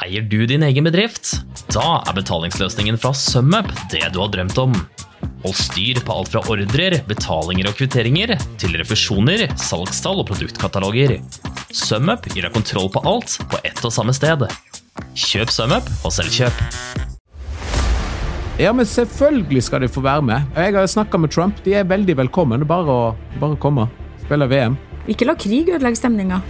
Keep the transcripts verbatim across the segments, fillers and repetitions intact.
Eier du din egen bedrift? Da er betalingsløsningen fra SumUp det du har drømt om. Hold styr på alt fra ordrer, betalinger og kvitteringer, til refusjoner, salgstall og produktkataloger. SumUp gir deg kontroll på alt på ett og samme sted. Kjøp SumUp og selvkjøp. Ja, men selvfølgelig skal de få være med. Jeg har snakket med Trump, de er veldig velkommen. Bare å bare komme, spille V M. Ikke la krig ødelegge stemningen.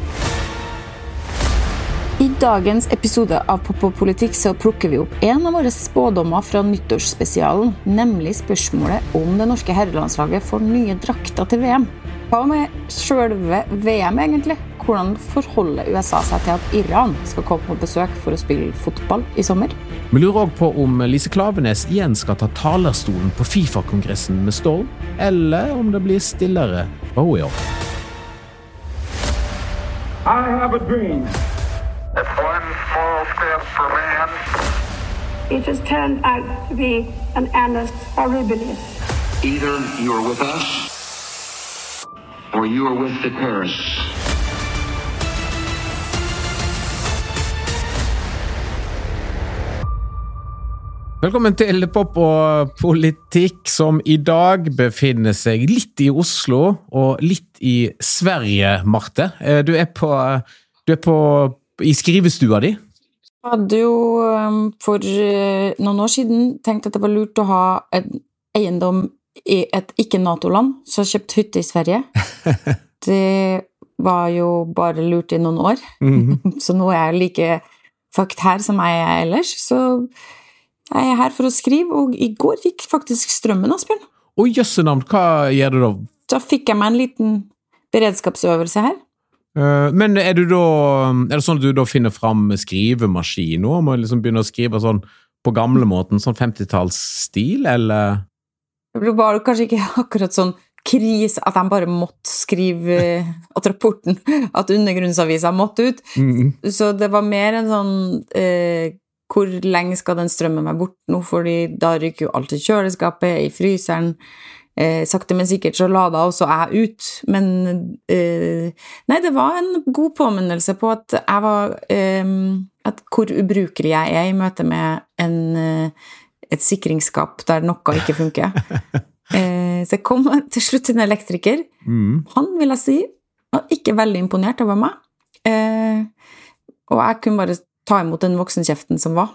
I dagens episode av Pop-Pop-Politikk så plukker vi opp en av våre spådommer fra nyttårsspesialen, nemlig spørsmålet om det norske herrelandslaget får nye drakter til V M. Hva med selve V M egentlig? Hvordan forholder U S A seg til at Iran skal komme på besøk for å spille fotball i sommer? Vi lurer også på om Lise Klaveness igjen skal ta talerstolen på FIFA-kongressen med Storm, eller om det blir stillere fra henne i år. I have a dream. It's one small step for man. It has turned out to be an annus horribilis. Either you're with us, or you are with the terrorists. Velkommen til Pop og Politikk, som i dag befinner seg litt i Oslo og litt i Sverige, Marte. Du er på, du er på i skrivestua di. Jeg hadde jo for noen år siden tenkt at det var lurt å ha en eiendom i et ikke-NATO-land, så jeg kjøpte hytte i Sverige. Det var jo bare lurt i noen år, mm-hmm. Så nå er jeg like fucked her som jeg er ellers, så jeg er her for å skrive, og i går gikk faktisk strømmen, Asbjørn. Å, jøssenavn, hva gjør du da? Da fikk jeg meg en liten beredskapsøvelse her. Men er du da, er det sånn at du da finner frem skrivemaskin nå, og må liksom begynne å skrive sånn på gamle måten, sånn femtitallsstil, eller? Det var kanskje ikke akkurat sånn kris at de bare måtte skrive at rapporten, at undergrunnsavisa måtte ut, mm-hmm. Så det var mer en sånn eh, hvor lenge skal den strømmen være bort nå, fordi da ryker jo alt i kjøleskapet, i fryseren. Eh, sakte, men sikkert så la da også jeg ut. Men eh, nei, det var en god påminnelse på at jeg var eh, at hvor ubrukelig jeg er i møte med en, eh, et sikringsskap der noe ikke funker. eh, så jeg kom til slutt til en elektriker. Mm. Han, vil jeg si, var ikke veldig imponert over meg. Eh, og jeg kunne bare ta imot den voksenkjeften som var.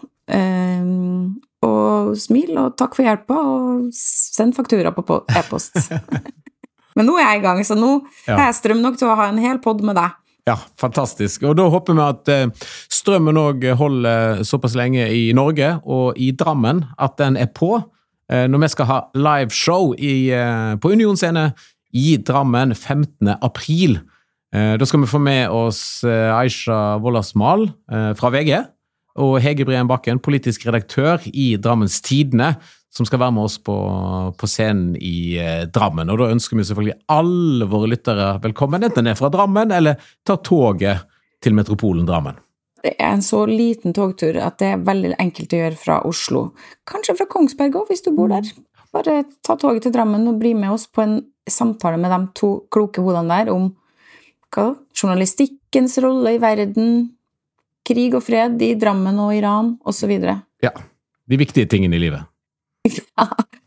Um, og smil, og takk for hjelpa, og send faktura på e-post. Men nå er jeg i gang, så nå ja. Er jeg strøm nok til å ha en hel podd med deg. Ja, fantastisk. Og da håper vi at uh, strømmen også holder såpass lenge i Norge, og i Drammen, at den er på, uh, når vi skal ha live show i, uh, på Unionscene i Drammen femtende april. Da skal vi få med oss Aisha Wollasmal fra V G og Hege Breen Bakken, politisk redaktør i Drammens Tidende, som skal være med oss på, på scenen i Drammen. Og da ønsker vi selvfølgelig alle våre lyttere velkommen, enten er fra Drammen eller tar toget til metropolen Drammen. Det er en så liten togtur at det er veldig enkelt å gjøre fra Oslo. Kanskje fra Kongsberg også, hvis du bor der. Bare ta toget til Drammen og bli med oss på en samtale med de to kloke hodene der om hva? Journalistikkens rolle i verden, krig og fred i Drammen og Iran, og så videre. Ja, de viktige tingene i livet. Ja.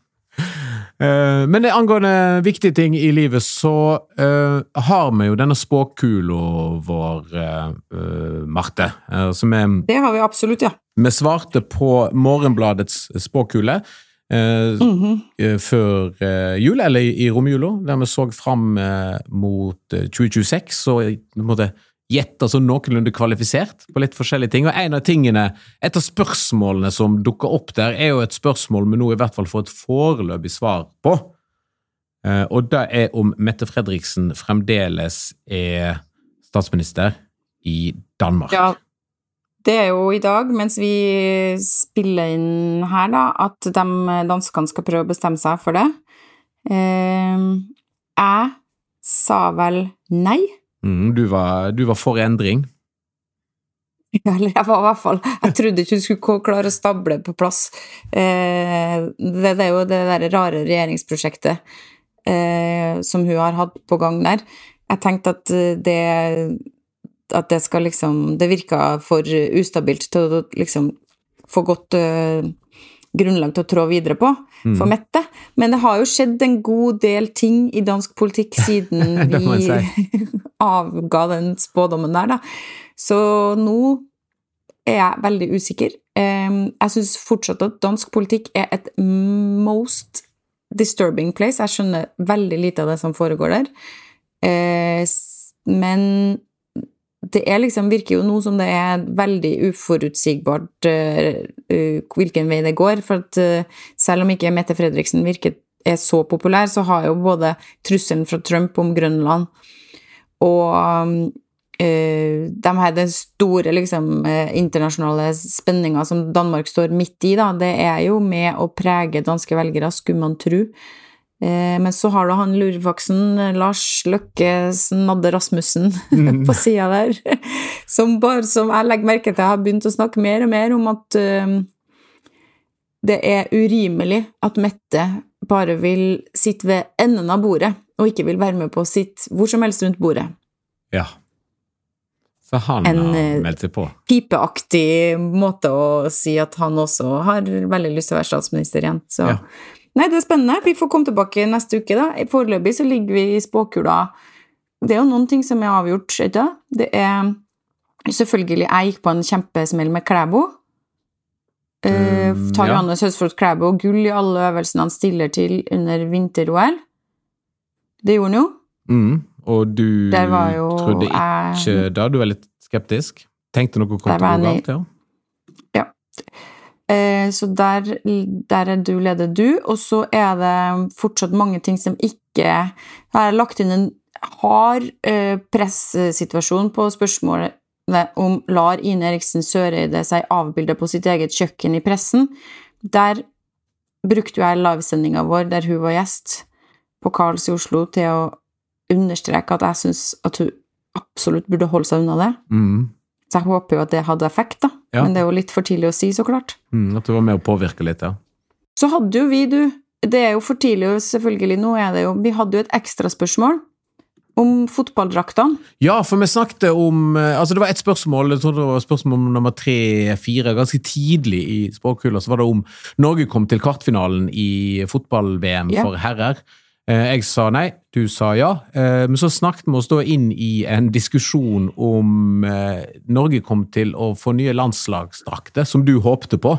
uh, men angående viktige ting i livet, så uh, har vi jo denne spåkula vår, uh, uh, Marte. Uh, som er, det har vi absolutt, ja. Vi svarte på Morgenbladets spåkule, Uh, mm-hmm. før uh, jul, eller i, i romjula, der vi så frem uh, mot uh, tjue tjueseks, og vi måtte gjette så noenlunde kvalifisert på litt forskjellige ting, og en av tingene, et av spørsmålene som dukker opp der, er jo et spørsmål vi nå i hvert fall får et foreløpig svar på, uh, og det er om Mette Frederiksen fremdeles er statsminister i Danmark. Ja. Det er jo i dag, mens vi spiller inn her da, at de danskene skal prøve å bestemme seg for det. Eh, jeg sa vel nei. Mm, du, var, du var for endring. Ja, eller jeg var i hvert fall, jeg trodde ikke du skulle klare å stable på plass. Eh, det, det er jo det der rare regjeringsprosjektet eh, som hun har hatt på gang der. Jeg tenkte at det at det skal liksom, det virker for ustabilt til å liksom få godt uh, grunnlag til å trå videre på, mm. for Mette. Men det har jo skjedd en god del ting i dansk politikk siden vi si. avga den spådommen der, da. Så nå er jeg veldig usikker. Um, jeg synes fortsatt at dansk politikk er et most disturbing place. Jeg skjønner veldig lite av det som foregår der. Uh, men det er liksom, virker jo noe som det er veldig uforutsigbart uh, uh, hvilken vei det går, for at uh, selv om ikke Mette Frederiksen virker er så populær, så har jo både trusselen fra Trump om Grønland og um, uh, de her den store liksom, uh, internasjonale spenninger som Danmark står midt i, da, det er jo med å prege danske velgere, skulle man tro. Men så har du han lurfaksen, Lars Løkke Snadde Rasmussen mm. på siden der, som bare, som jeg legger merke til, har begynt å snakke mer og mer om at uh, det er urimelig at Mette bare vil sitte ved enden av bordet, og ikke vil være med på å sitte hvor som helst rundt bordet. Ja. Så han en, har meldt seg på. En pipeaktig måte å si at han også har veldig lyst til å være statsminister igjen, så... Ja. Nei, det er spennende. Vi får komme tilbake neste uke da. I foreløpig så ligger vi i spåkula. Det er jo noen ting som er avgjort, ikke? Det er selvfølgelig, jeg gikk på en kjempesmell med Klæbo. Uh, mm, tar ja. Johannes Høsflot Klæbo gull i alle øvelsene han stiller til under vinter-O L. Det gjorde han jo. Mm, og du jo, trodde ikke jeg, da? Du var litt skeptisk? Tenkte noe kom til å gå galt, ja? Ja. Så der, der er du leder du, og så er det fortsatt mange ting som ikke jeg har lagt inn en hard uh, presssituasjon på spørsmålet om lar Ine Eriksen Søreide seg avbilde på sitt eget kjøkken i pressen. Der brukte jeg livesendingen vår der hun var gjest på Karls i Oslo til å understreke at jeg synes at hun absolutt burde holde seg unna det. Mhm. Så jeg håper jo at det hadde effekt da, ja. Men det er jo litt for tidlig å si, så klart. Mm, at du var med å påvirke litt, ja. Så hadde jo vi, du, det er jo for tidlig, selvfølgelig, nå er det jo, vi hadde jo et ekstra spørsmål om fotballdraktene. Ja, for vi snakket om, altså det var et spørsmål, jeg tror det var spørsmål nummer tre, fire, ganske tidlig i språkhulen, så var det om Norge kom til kvartfinalen i fotball-V M ja. For herrer. Jeg sa nei, du sa ja, men så snakket vi oss da inn i en diskusjon om Norge kom til å få nye landslagsdrakter, som du håpte på.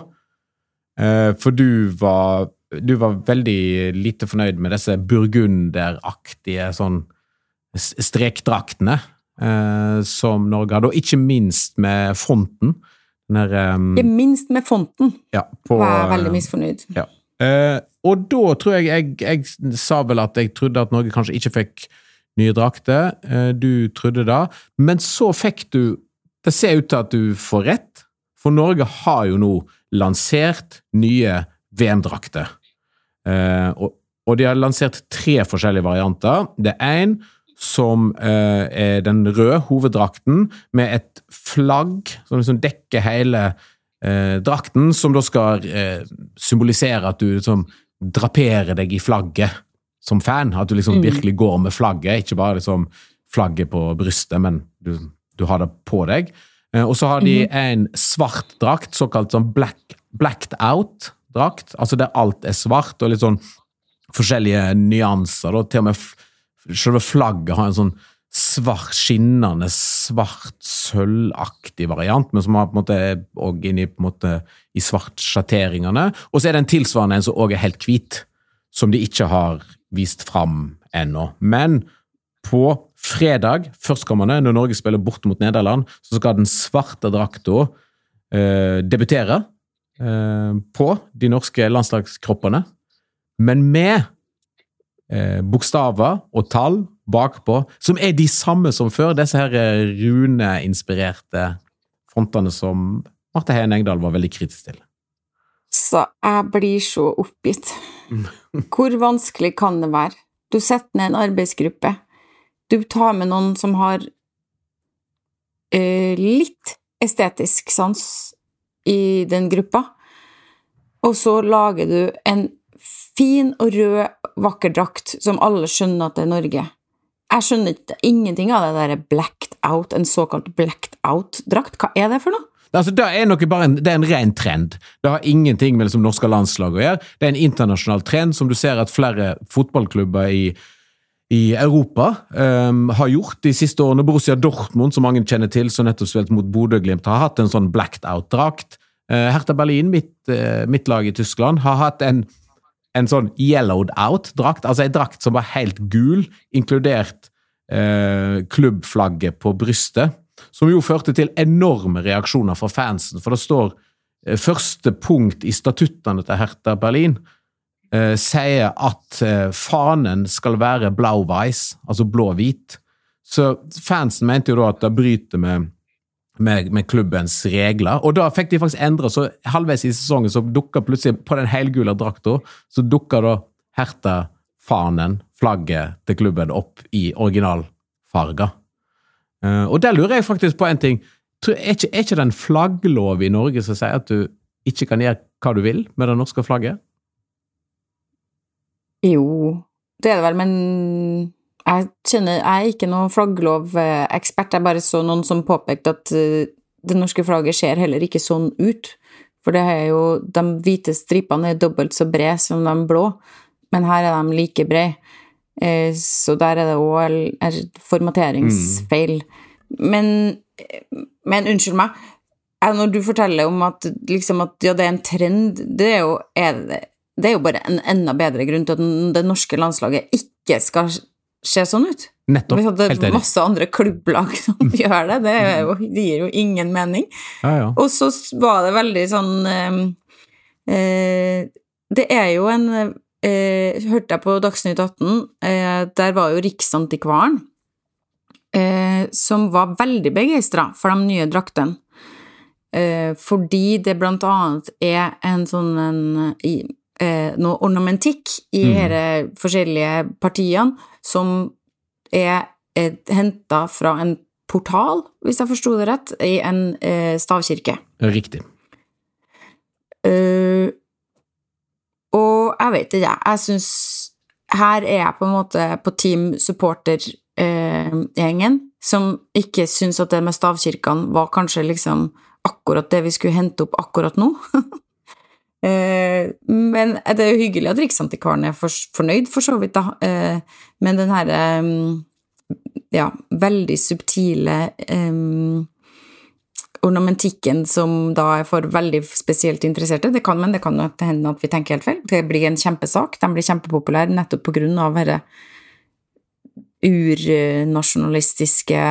For du var, du var veldig lite fornøyd med disse burgunderaktige sånn strekdraktene som Norge hadde, og ikke minst med fonten. Der, um, ikke minst med fonten ja, på, var jeg veldig misfornøyd. Ja. Uh, og da tror jeg, jeg, jeg sa vel at jeg trodde at Norge kanskje ikke fikk nye drakter, uh, du trodde da, men så fikk du, det ser ut til at du får rett, for Norge har jo nå lansert nye V M-drakter, uh, og, og de har lansert tre forskjellige varianter. Det er en som uh, er den røde hoveddrakten med et flagg som liksom dekker hele Eh, drakten, som da skal eh, symbolisere at du liksom draperer deg i flagget som fan, at du liksom mm. virkelig går med flagget, ikke bare liksom flagget på brystet, men du, du har det på deg. Eh, og så har de mm. en svart drakt, såkalt sånn black, blacked out drakt, altså der alt er svart, og litt sånn forskjellige nyanser, da, til og med selve flagget har en sånn svart, skinnende, svart, sølvaktig variant, men som har på en måte også inni på en måte i svart sjatteringene, og så er det en tilsvarende en som også er helt hvit, som de ikke har vist fram ennå. Men på fredag, førstkommende, når Norge spiller bort mot Nederland, så skal den svarte drakta eh, debutere eh, på de norske landslagskroppene, men med eh, bokstaver og tall bakpå, som er de samme som før, disse her rune-inspirerte frontene som Marte Heen Engdahl var veldig kritisk til. Så jeg blir så oppgitt. Hvor vanskelig kan det være? Du setter ned en arbeidsgruppe. Du tar med noen som har uh, litt estetisk sans i den gruppa, og så lager du en fin og rød vakker drakt som alle skjønner at det er Norge. jeg skjønner ikke ingenting av det der blacked out, en såkalt blacked out-drakt. Hva er det for noe? Altså, det er nok bare en, det er en ren trend. Det har ingenting med liksom, norske landslag å gjøre. Det er en internasjonal trend som du ser at flere fotballklubber i, i Europa um, har gjort de siste årene. Borussia Dortmund, som mange kjenner til, som nettopp spilt mot Bodø Glimt, har hatt en sånn blacked out-drakt. Uh, Hertha Berlin, mitt, uh, mitt lag i Tyskland, har hatt en, en sånn yellowed out-drakt, altså en drakt som var helt gul, inkludert uh, klubbflagget på brystet, som jo førte til enorme reaksjoner fra fansen, for det står eh, første punkt i statuttene til Hertha Berlin eh, sier at eh, fanen skal være blau-weiß, altså blå-hvit. Så fansen mente jo da at det bryter med, med, med klubbens regler, og da fikk de faktisk endre, så halvveis i sesongen så dukket plutselig på den helgule drakta, så dukket da Hertha-fanen, flagget til klubben opp i originalfarga. Uh, og der lurer jeg faktisk på en ting. Tror, er, ikke, er ikke den flagglov i Norge som sier at du ikke kan gjøre hva du vil med det norske flagget? Jo, det er det vel, men jeg kjenner, jeg er ikke noen flagglov-ekspert. Jeg bare så noen som påpekte at uh, det norske flagget ser heller ikke sånn ut. For det er jo, de hvite stripene er dobbelt så bred som de blå, men her er de like bred. Så der er det også formateringsfeil. Mm. Men, men unnskyld meg, når du forteller om at, liksom at ja, det er en trend, det er, jo, er det, det er jo bare en enda bedre grunn til at det norske landslaget ikke skal se sånn ut. Nettopp, helt enig. Det er masse andre klubblag som gjør det, det, er jo, det gir jo ingen mening. Ja, ja. Og så var det veldig sånn eh, eh, det er jo en Eh, hørte jeg på Dagsnytt atten, eh, der var jo Riksantikvaren, eh, som var veldig begeistret for de nye draktene, eh, fordi det blant annet er en sånn en, eh, noe ornamentikk i mm. hele forskjellige partiene, som er eh, hentet fra en portal, hvis jeg forstod det rett, i en eh, stavkirke. Riktig. Eh, Og jeg vet ikke, jeg synes her er jeg på en måte på team supporter-gjengen, eh, som ikke synes at det med stavkirkene var kanskje liksom akkurat det vi skulle hente opp akkurat nå. eh, men det er jo hyggelig at Riksantikvaren er for, fornøyd for så vidt da, eh, men den her eh, ja, veldig subtile eh, ornamentikken som da er for veldig spesielt interesserte, det kan, men det kan nok hende at vi tenker helt feil. Det blir en kjempesak, den blir kjempepopulær nettopp på grunn av denne urnasjonalistiske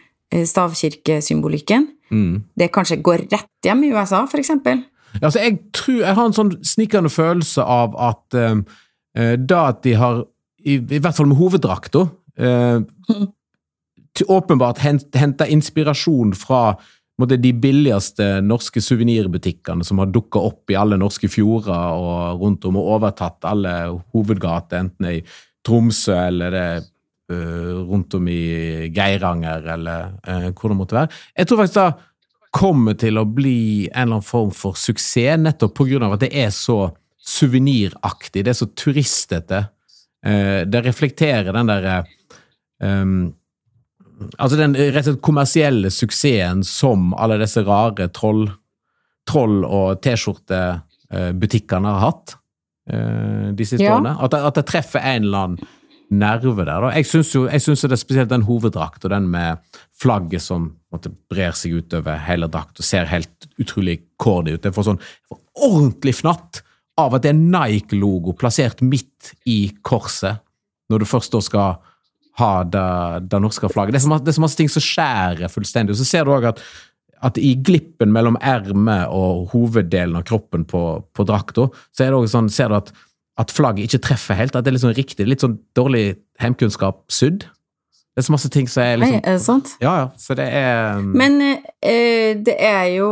stavkirkesymbolikken. Mm. Det kanskje går rett hjem i U S A, for eksempel. Altså, jeg tror, jeg har en sånn snikende følelse av at uh, da at de har, i, i hvert fall med hoveddrakta, uh, mm. åpenbart hent, hentet inspirasjon fra måtte de billigste norske suvenirbutikkene som har dukket opp i alle norske fjorder og rundt om og overtatt alle hovedgater, enten i Tromsø eller det, uh, rundt om i Geiranger eller uh, hvor det måtte være. Jeg tror faktisk det kommer til å bli en eller annen form for suksess nettopp på grunn av at det er så suveniraktig, det er så turistete. Uh, det reflekterer den der um, altså den rett og slett kommersielle suksessen som alle disse rare troll, troll og t-skjorte-butikkene har hatt uh, de siste ja. årene. At det, at det treffer en eller annen nerve der. Da. Jeg synes jo jeg synes det er spesielt den hoveddrakt og den med flagget som måtte, brer seg ut over hele drakt og ser helt utrolig cordy ut. Det får sånn får ordentlig fnatt av at det er Nike-logo plassert midt i korset når du først da skal ha det, det norske flagget. Det er, så masse, det er så masse ting som skjærer fullstendig. Og så ser du også at, at i glippen mellom ermet og hoveddelen av kroppen på, på drakta, så er det også sånn, ser du at, at flagget ikke treffer helt, at det er litt sånn riktig, litt sånn dårlig heimkunnskap sydd. Det er så masse ting som er liksom... Hei, er det sant? Ja, ja, så det er... Men eh, det er jo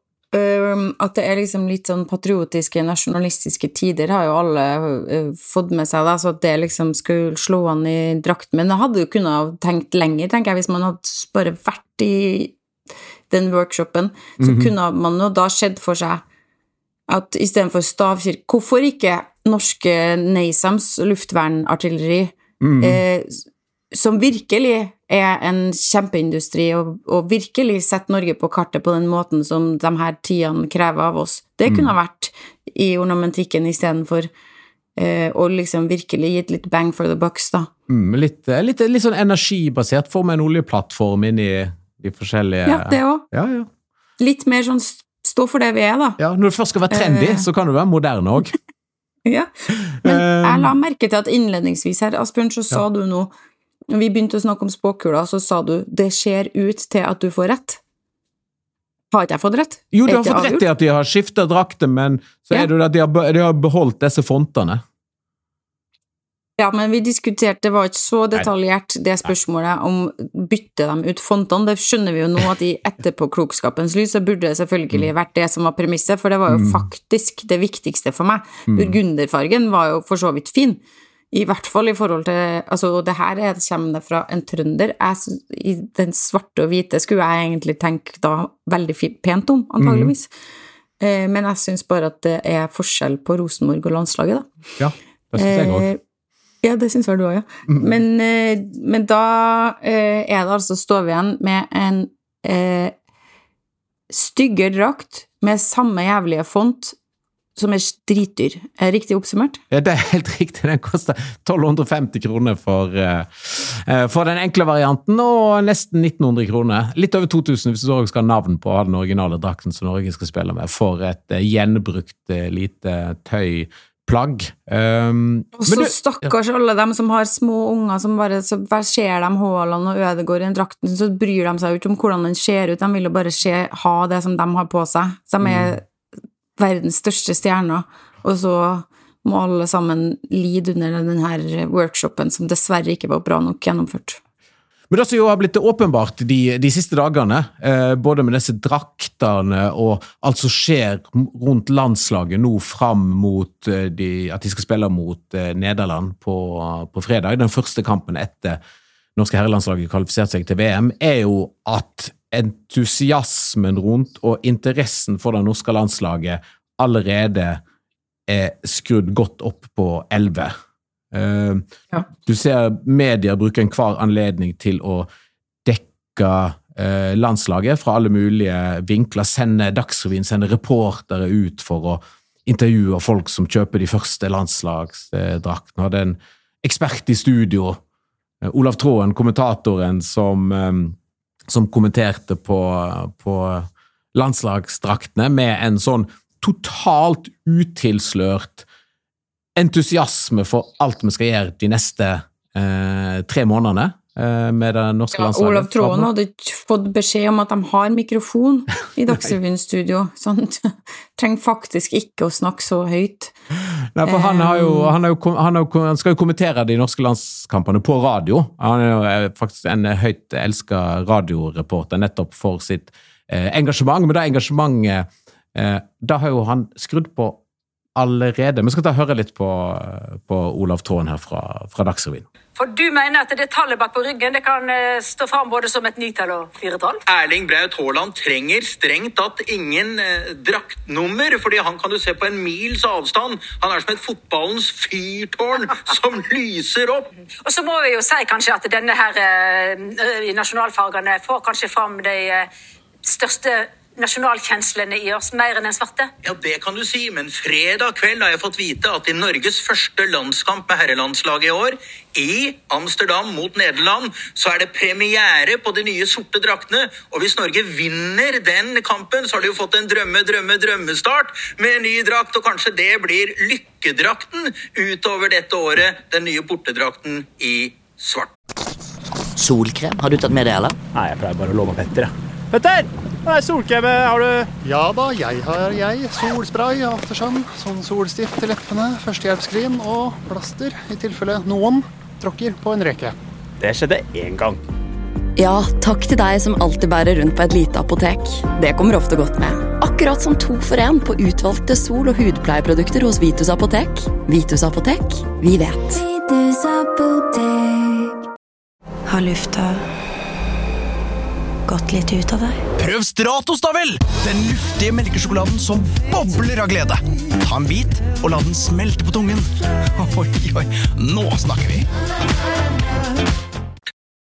Um, at det er liksom litt sånn patriotiske, nasjonalistiske tider har jo alle uh, fått med seg da, så at det liksom skulle slå an i drakten, men det hadde jo kunnet ha tenkt lenger, tenker jeg, hvis man hadde bare vært i den workshopen, så mm-hmm. kunne man jo da skjedd for seg at i stedet for stavkirke, hvorfor ikke norske NASAMS luftvernartilleri mm-hmm. eh, som virkelig er en kjempeindustri, og, og virkelig setter Norge på kartet på den måten som de her tidene krever av oss. Det kunne ha vært i ornamentikken I stedet for eh, å liksom virkelig gitt litt bang for the bucks, da. Mm, litt, litt, litt sånn energibasert, får med en oljeplattform inn I de forskjellige... Ja, det også. Ja, ja. Litt mer sånn stå for det vi er, da. Ja, når det først skal være trendy, uh, så kan det være moderne også. Ja, men jeg la merke til at innledningsvis her, Asbjørn, så sa ja. Du nå, når vi begynte å snakke om spåkula, så sa du, det ser ut til at du får rett. Har ikke jeg fått rett? Jo, du har fått rett I at de har skiftet drakter, men så ja. Er det at de har, de har beholdt disse fontene. Ja, men vi diskuterte, det var ikke så detaljert det spørsmålet om bytte dem ut fontene. Det skjønner vi jo nå at I etterpåklokskapens lys så burde det selvfølgelig vært det som var premisset, for det var jo mm. faktisk det viktigste for meg. Mm. Burgunderfargen var jo for så vidt fin. I hvert fall I forhold til, altså det her er, kommer det fra en trønder. Jeg, I den svarte og hvite skulle jeg egentlig tenke da veldig pent om, antageligvis. Mm. Eh, men jeg synes bare at det er forskjell på Rosenborg og landslaget da. Ja, det synes jeg også. Eh, Ja, det synes jeg du også, ja. Mm. Men, eh, men da eh, er det altså, står vi igjen med en eh, styggere drakt med samme jævlige font som er dritdyr. Er det riktig oppsummert? Ja, det er helt riktig. Den koster tolv hundre og femti kroner for, uh, for den enkle varianten, og nesten nitten hundre kroner. Litt over to tusen hvis du også skal ha navn på den originale drakten som Norge skal spille med, for et uh, gjenbrukt uh, lite tøy plagg. Um, og så du, stakkars ja. Alle dem som har små unger som bare så ser dem hålene og ødegår I en drakten, så bryr de seg ut om hvordan den ser ut. De vil jo bare se, ha det som de har på seg. De er mm. verdens største stjerner, og så må alle sammen lide under denne workshopen som dessverre ikke var bra nok gjennomført. Men det som jo har blitt åpenbart de, de siste dagene, eh, både med disse draktene og alt som skjer rundt landslaget nå fram mot eh, de, at de skal spille mot eh, Nederland på, på fredag, den første kampen etter norske herrelandslaget kvalifiserte seg til V M, er jo at entusiasmen rundt og interessen for det norske landslaget allerede er skrudd godt opp på elleve. Uh, ja. Du ser medier bruker en hver anledning til å dekke uh, landslaget fra alle mulige vinkler, sende Dagsrevyen, sende reportere ut for å intervjue folk som kjøper de første landslagsdraktene. Hadde en ekspert I studio, uh, Olav Tråen, kommentatoren som, um, som kommenterte på, på landslagsdraktene med en sånn totalt utilslørt entusiasme for alt vi skal gjøre de neste eh, tre månedene eh, med det norske landslaget. Ja, Olav Tråen hadde fått beskjed om at de har mikrofon I Dagsrevyen studio, så han trenger faktisk ikke å snakke så høyt. Nei, for han, har jo, han, har jo, han, har jo, han skal jo kommentere de norske landskampene på radio. Han er jo faktisk en høyt elsket radioreporter nettopp for sitt eh, engasjement, men det engasjementet, eh, da har jo han skrudd på allerede. Vi skal ta høre litt på, på Olav Tråen her fra, fra Dagsrevyen. For du mener at det tallet bak på ryggen, det kan uh, stå frem både som et nitall og firetall? Erling Braut Haaland trenger strengt tatt ingen uh, draktnummer, fordi han kan du se på en mils avstand. Han er som et fotballens fyrtårn som lyser opp. Og så må vi jo si kanskje at denne her uh, i nasjonalfargene får kanskje frem de uh, største nasjonalkjenslene I oss, mer enn den svarte? Ja, det kan du si, men fredag kveld har jeg fått vite at I Norges første landskamp med herrelandslaget I år, I Amsterdam mot Nederland, så er det premiere på de nye sorte draktene, og hvis Norge vinner den kampen, så har de jo fått en drømme, drømme, drømmestart med en ny drakt, og kanskje det blir lykkedrakten utover dette året, den nye bortedrakten I svart. Solkrem, har du tatt med det, eller? Nei, jeg pleier bare å låne Petter, ja. Petter! Nei, solkrem, har du? Ja da, jeg har jeg. Solspray, aftersun, sånn solstift til leppene, førstehjelpskrim og plaster, I tilfelle noen tråkker på en reke. Det skjedde en gang. Ja, takk til deg som alltid bærer rundt på et lite apotek. Det kommer ofte godt med. Akkurat som to for en på utvalgte sol- og hudpleieprodukter hos Vitus Apotek. Vitus Apotek, vi vet. Vitus Apotek. Har lufta gått litt ut av deg? Prøv Stratos da vel! Den luftige melkesjokoladen som bobler av glede. Ta en bit og la den smelte på tungen. Oi, oi, nå snakker vi.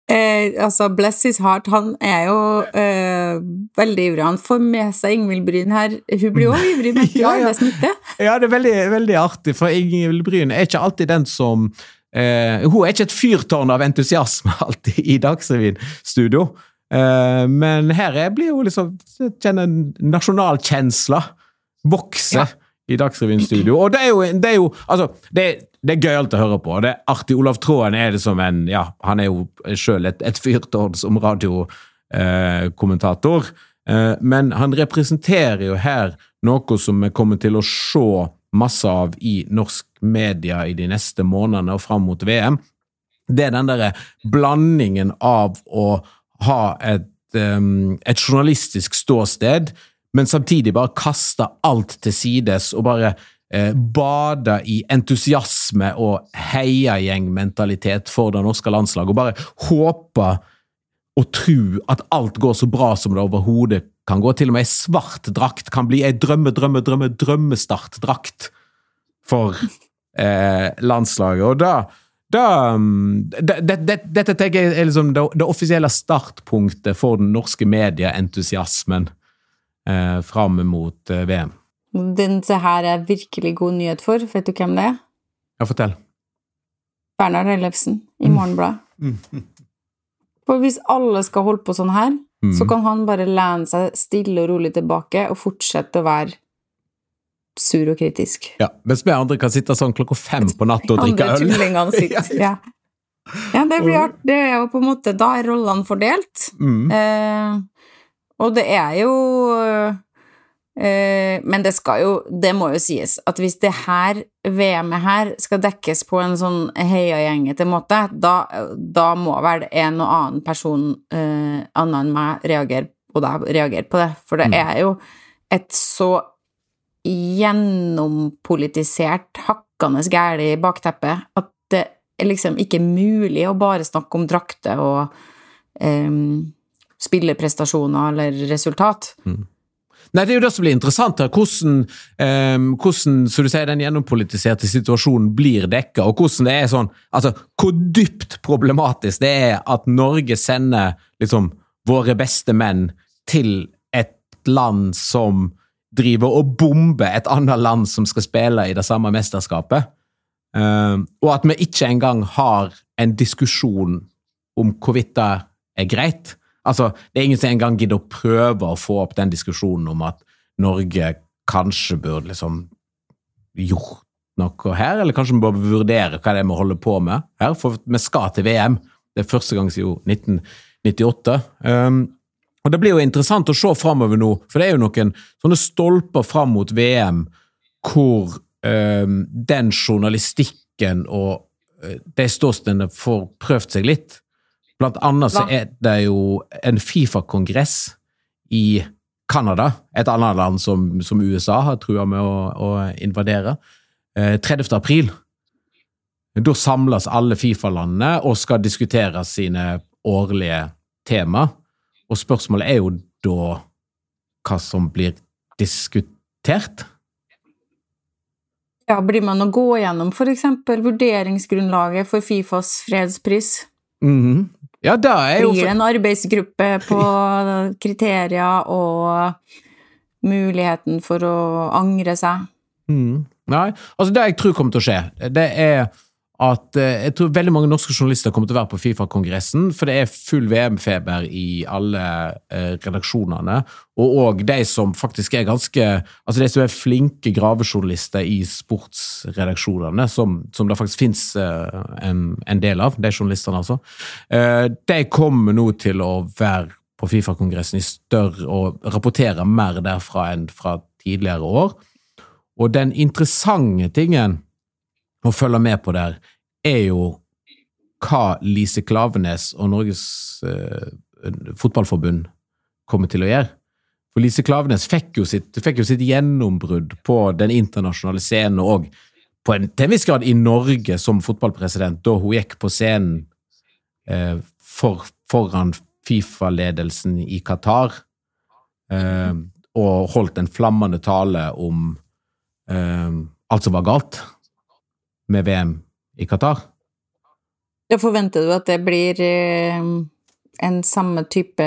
Eh, altså, bless his heart, han er jo eh, veldig ivrig. Han får med seg Ingvild Bryn her. Hun blir jo ivrig, men ja, ja. Det smitter. Ja, det er veldig, veldig artig, for Ingvild Bryn er ikke alltid den som... Eh, hun er ikke et fyrtårn av entusiasme alltid i Dagsrevyen-studio. Eh, men her er, blir jo liksom kjenner nasjonalkjensla vokse ja. I Dagsrevyen-studio. Og det er jo, det er jo altså, det, det er gøyalt å høre på. Det er artig. Olav Tråen er det som en, ja, han er jo selv et, et fyrtårn som radiokommentator. Eh, men han representerer jo her noe som vi kommer til å se masse av i norsk media i de neste månedene og frem mot V M. Det er den der blandingen av å ha et, um, et journalistisk ståsted, men samtidig bare kaste alt til sides og bare eh, bade i entusiasme og heiagjengmentalitet for det norske landslaget, og bare håpe og tro at alt går så bra som det overhodet kan gå. Til og med en svart drakt kan bli en drømme, drømme, drømme, drømmestartdrakt for eh, landslaget. Og da, da det, det, det, dette tenker jeg er liksom det, det offisielle startpunktet for den norske medieentusiasmen eh, frem mot eh, V M. Den her er virkelig god nyhet for. Vet du hvem det er? Ja, fortell. Bernhard Ellefsen i Morgenbladet. Mm. For hvis alle skal holde på sånn her, mm. så kan han bare lene seg stille og rolig tilbake og fortsette å være sur og kritisk. Ja, mens vi andre kan sitte sånn klokka fem på natt og drikke øl. Andre tullingene sitter, ja. Ja, det blir art. Det er jo på en måte, da er rollene fordelt. Mm. Eh, og det er jo... Eh, men det skal jo, det må jo sies, at hvis det her V M-et her skal dekkes på en sånn heiagjengete måte, da, da må vel en og annen person eh, annen enn meg reagere, og da reagere på det, for det mm. er jo et så gjennompolitisert, hakkende gærlig bakteppe, at det er liksom ikke mulig å bare snakke om drakter og eh, spilleprestasjoner eller resultat. Mm. Nei, det er jo det som blir interessant her, hvordan, eh, hvordan så du sier, den gjennompolitiserte situasjonen blir dekket, og hvordan det er sånn, altså, hvor dypt problematisk det er at Norge sender liksom våre beste menn til et land som driver og bomber et annet land som skal spille i det samme mesterskapet, eh, og at vi ikke engang har en diskusjon om hvorvidt det er greit. Altså, det er ingen som engang gidder å prøve å få opp den diskusjonen om at Norge kanskje burde liksom gjort noe her, eller kanskje vi burde vurdere hva det er vi holder på med her, for vi skal til V M. Det er første gang siden nitten nittiåtte. Um, og det blir jo interessant å se fremover nå, for det er jo noen sånne stolper frem mot V M, hvor um, den journalistikken og uh, de ståstedene får prøvd seg litt. Blant annet så er det jo en FIFA-kongress i Kanada, et annet land som, som U S A har truet med å, å invadere, eh, tredivte april. Da samles alle FIFA-landene og skal diskutere sine årlige tema, og spørsmålet er jo da hva som blir diskutert. Ja, blir man å gå gjennom for eksempel vurderingsgrunnlaget for FIFAs fredspris? Mhm. Ja, det er jo... Blir det en arbeidsgruppe på kriterier og muligheten for å angre seg? Mm. Nei, altså det jeg tror kommer til å skje, det er at jeg tror veldig mange norske journalister kommer til å være på FIFA-kongressen, for det er full V M-feber i alle eh, redaksjonene, og også de som faktisk er ganske, altså de som er flinke gravejournalister i sportsredaksjonene, som, som det faktisk finnes eh, en, en del av, de journalisterne altså, eh, de kommer nå til å være på FIFA-kongressen i større, og rapportere mer derfra enn fra tidligere år, og den interessante tingen å følge med på der, er jo hva Lise Klaveness og Norges eh, fotballforbund kommer til å gjøre. For Lise Klaveness fikk jo sitt, fikk jo sitt gjennombrudd på den internasjonale scenen, og på en, til en viss grad i Norge som fotballpresident, da hun gikk på scenen eh, for, foran FIFA-ledelsen i Qatar, eh, og holdt en flammende tale om eh, alt som var galt med V M i Qatar. Da forventer du at det blir eh, en samme type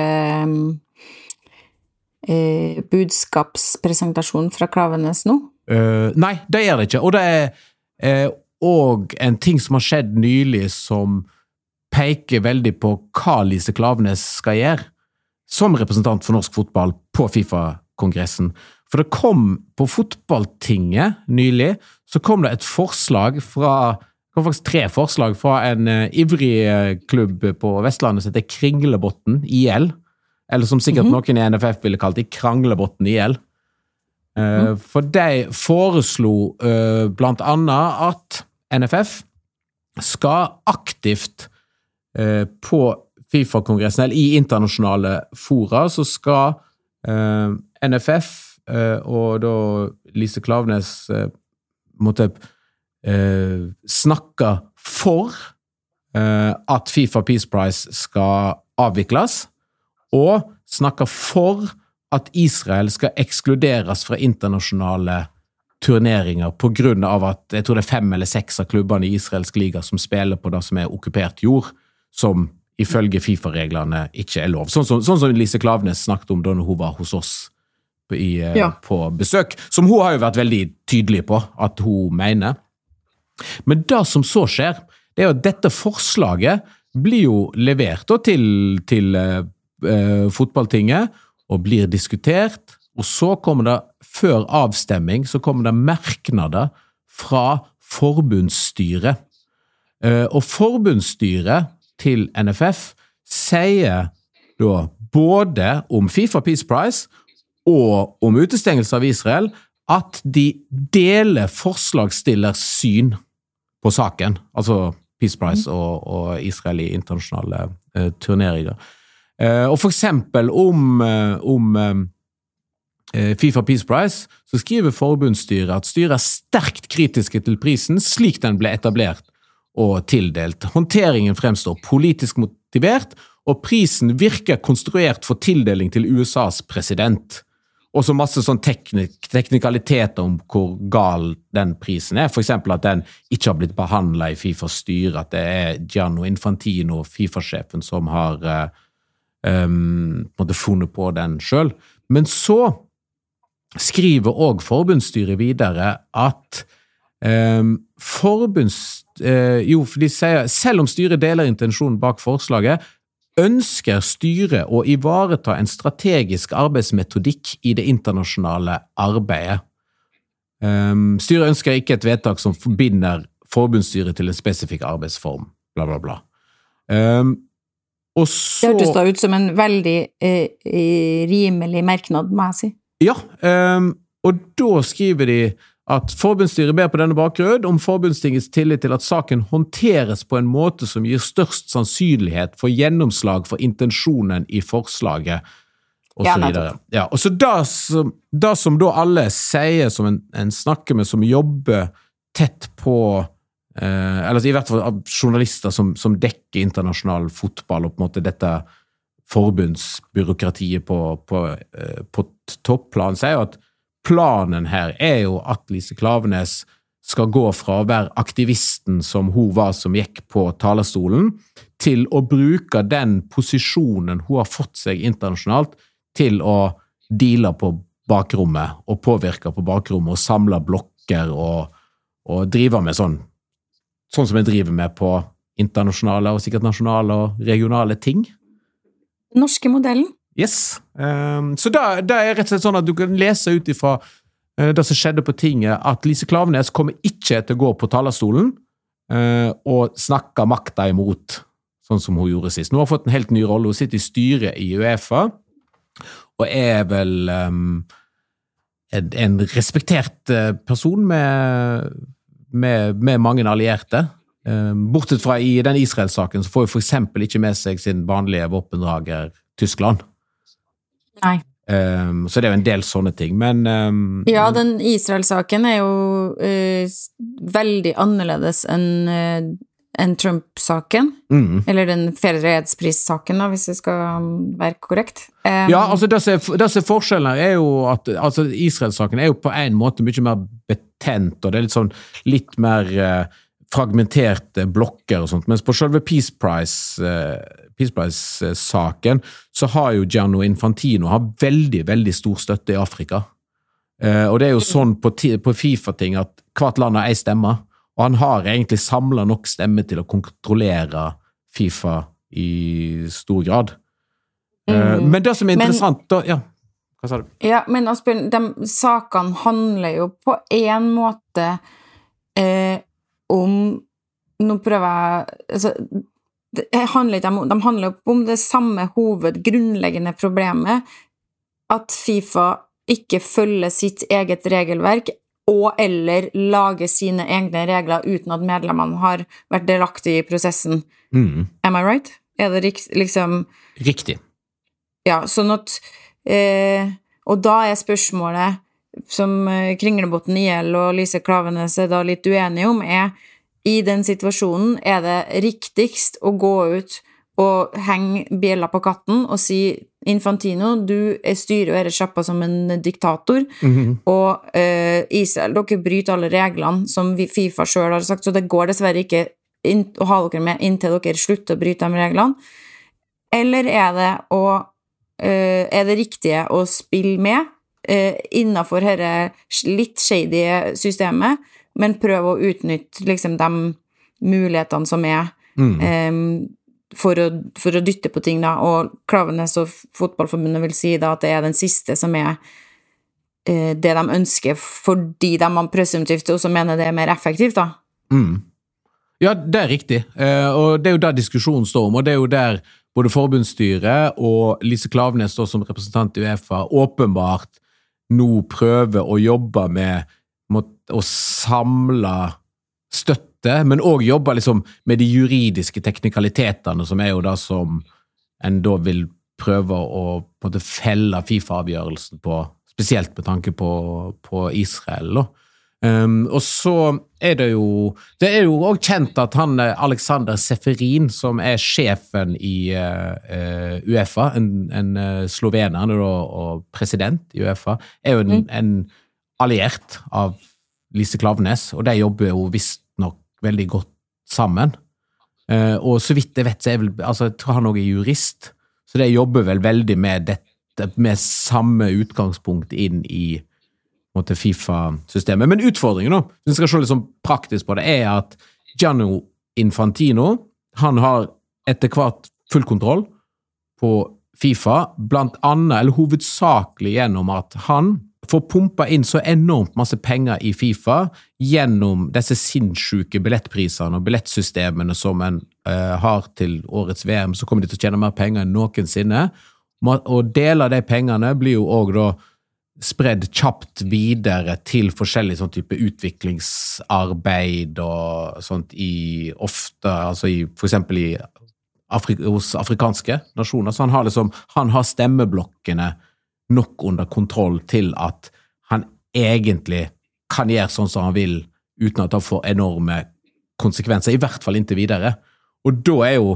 eh, budskapspresentasjon fra Klaveness nå? Uh, nei, det er det ikke. Og det er eh, og en ting som har skjedd nylig som peker veldig på hva Lise Klaveness skal gjøre som representant for norsk fotball på FIFA-kongressen. For det kom på fotballtinget nylig, så kom det et forslag fra, det kom faktisk tre forslag fra en uh, ivrig uh, klubb på Vestlandet som heter Kringlebotn I L, eller som sikkert mm-hmm. noen I N F F ville kalt det Kranglebotn I L. Uh, mm. For de foreslo uh, blant annet at N F F skal aktivt uh, på FIFA-kongressen, eller I internasjonale fora, så skal uh, N F F uh, og da Lise Klaveness uh, måtte uh, snakke for uh, at FIFA Peace Prize skal avvikles, og snakke for at Israel skal ekskluderes fra internasjonale turneringer på grunn av at, jeg tror det er fem eller seks av klubbene I Israelsk liga som spiller på det som er okkupert jord, som ifølge FIFA-reglene ikke er lov. Sånn som, sånn som Lise Klaveness snakket om da hun var hos oss på, i, ja. på besøk, som hun har jo vært veldig tydelig på at hun mener. Men det som så skjer, det er jo at dette forslaget blir jo levert da, til, til uh, fotballtinget, og blir diskutert, og så kommer det, før avstemming, så kommer det merknader fra forbundsstyret. Uh, og forbundsstyret til N F F sier da både om FIFA Peace Prize og om utestengelse av Israel at de deler forslagsstillers syn på saken, altså Peace Prize og, og Israel I internasjonale uh, turneringer. Uh, og for eksempel om, uh, om uh, FIFA Peace Prize, så skriver forbundsstyret at styret er sterkt kritiske til prisen slik den ble etablert og tildelt. Håndteringen fremstår politisk motivert, og prisen virker konstruert for tildeling til U S A's president. Og så masse sånn teknik, teknikaliteter om hvor gal den prisen er. For eksempel at den ikke har blitt behandlet I FIFAs styre, at det er Gianni Infantino, FIFA-sjefen, som har um, måtte funnet på den selv. Men så skriver også forbundsstyret videre at um, forbunds Uh, jo, for de sier, selv om styret deler intensjonen bak forslaget, ønsker styret å ivareta en strategisk arbeidsmetodikk I det internasjonale arbeidet. Um, styret ønsker ikke et vedtak som forbinder forbundsstyret til en spesifikk arbeidsform, bla bla bla. Um, og så... Det hørtes da ut som en veldig eh, rimelig merknad, må jeg si. Ja, um, og da skriver de at forbundsstyret ber på denne bakgrunn om forbundstingets tillit til at saken håndteres på en måte som gir størst sannsynlighet for gjennomslag for intensjonen I forslaget, og så videre. Ja, og så da som, da som da alle sier som en, en snakker med, som jobber tett på, eh, eller I hvert fall av journalister som, som dekker internasjonal fotball, og på en måte dette forbundsbyråkratiet på, på, eh, på topplan, sier jo at planen her er jo at Lise Klaveness skal gå fra å være aktivisten som hun var som gikk på talerstolen, til å bruke den posisjonen hun har fått seg internasjonalt til å deale på bakrommet, og påvirke på bakrommet, og samle blokker, og, og drive med sånn, sånn som jeg driver med på internasjonale, og sikkert nasjonale og regionale ting. Norske modellen. Yes. Um, så da, da er rett og slett sånn at du kan lese ut ifra uh, det som skjedde på tinget, at Lise Klaveness kommer ikke til å gå på talerstolen uh, og snakke makta imot, sånn som hun gjorde sist. Nå har hun fått en helt ny rolle. Hun sitter I styret I UEFA, og er vel um, en, en respektert uh, person med, med, med mange allierte. Um, bortsett fra I den Israel-saken, så får hun for eksempel ikke med seg sin vanlige våpendrager Tyskland. Nei. Um, så det er jo en del sånne ting, men... Um, ja, den Israel-saken er jo uh, veldig annerledes enn uh, en Trump-saken, mm. eller den fredspris-saken, da, hvis det skal være korrekt. Um, ja, altså det som er forskjellen er jo at altså, Israel-saken er jo på en måte mye mer betent, og det er litt sånn litt mer uh, fragmenterte blokker og sånt, mens på selve Peace Prize, uh, Peace Prize-saken, så har jo Gianni Infantino har veldig, veldig stor støtte i Afrika. Uh, og det er jo sånn på, på FIFA-ting at hvert land har en stemme, og han har egentlig samlet nok stemme til å kontrollere FIFA i stor grad. Uh, mm. Men det som er interessant, men, da, ja, hva sa du? Ja, men Asbjørn, de sakene handler jo på en måte eh, om, nå prøver jeg, altså, det handler ikke om, de handler om det samme hoved, grunnleggende problemet, at FIFA ikke følger sitt eget regelverk, og eller lager sine egne regler uten at medlemmene har vært delaktige i prosessen. Mm. Am I right? Er det rikt, liksom... Riktig. Ja, sånn at, eh, og da er spørsmålet, som Kringlebotn I L og Lise Klavenes er da litt uenige om, er i den situasjonen er det riktigst å gå ut og henge bjella på katten og si Infantino, du styrer og er sjappa som en diktator, mm-hmm. og uh, Israel, dere bryter alle reglene som FIFA selv har sagt, så det går dessverre ikke inn, å ha dere med inntil dere slutter å bryte de reglene. Eller er det, å, uh, er det riktige å spille med uh, innenfor dette litt shady systemet, men prøve å utnytte liksom, de mulighetene som er mm. um, for, å, for å dytte på ting da, og Klavenes og fotballforbundet vil si da at det er den siste som er uh, det de ønsker, fordi de man presumptivt også mener det er mer effektivt da. Mm. Ja, det er riktig, uh, og det er jo der diskusjonen står om, og det er jo der både forbundsstyret og Lise Klavenes står som representant I UEFA åpenbart nå prøver å jobbe med å samle støtte, men også jobbe liksom med de juridiske teknikalitetene, som er jo da som en da vil prøve å på en måte felle FIFA-avgjørelsen på, spesielt med tanke på, på Israel. Um, og så er det jo, det er jo også kjent at han, Alexander Seferin, som er sjefen I uh, UEFA, en, en slovener, han er da og president I UEFA, er jo en, mm. en alliert av Lise Klavenes, og de jobber jo visst nok veldig godt sammen. Uh, og så vidt jeg vet, så er vel, altså jeg tror han også er jurist, så de jobber vel veldig med dette, med samme utgangspunkt inn I måte FIFA-systemet. Men utfordringen nå, hvis vi skal se litt sånn praktisk på det, er at Gianni Infantino, han har etter hvert full kontroll på FIFA, blant annet, eller hovedsakelig gjennom at han får pumpa inn så enormt masse penger I FIFA gjennom disse sinnssyke billettprisene og billettsystemene som en uh, har til årets V M, så kommer de til å tjene mer penger enn noensinne. Og del av de pengene blir jo også da spredd kjapt videre til forskjellig sånn type utviklingsarbeid og sånt I ofte, altså I, for eksempel I Afri- hos afrikanske nasjoner, så han har liksom, han har stemmeblokkene nok under kontroll til at han egentlig kan gjøre sånn som han vil, uten at det får enorme konsekvenser, I hvert fall inntil videre. Og da er jo,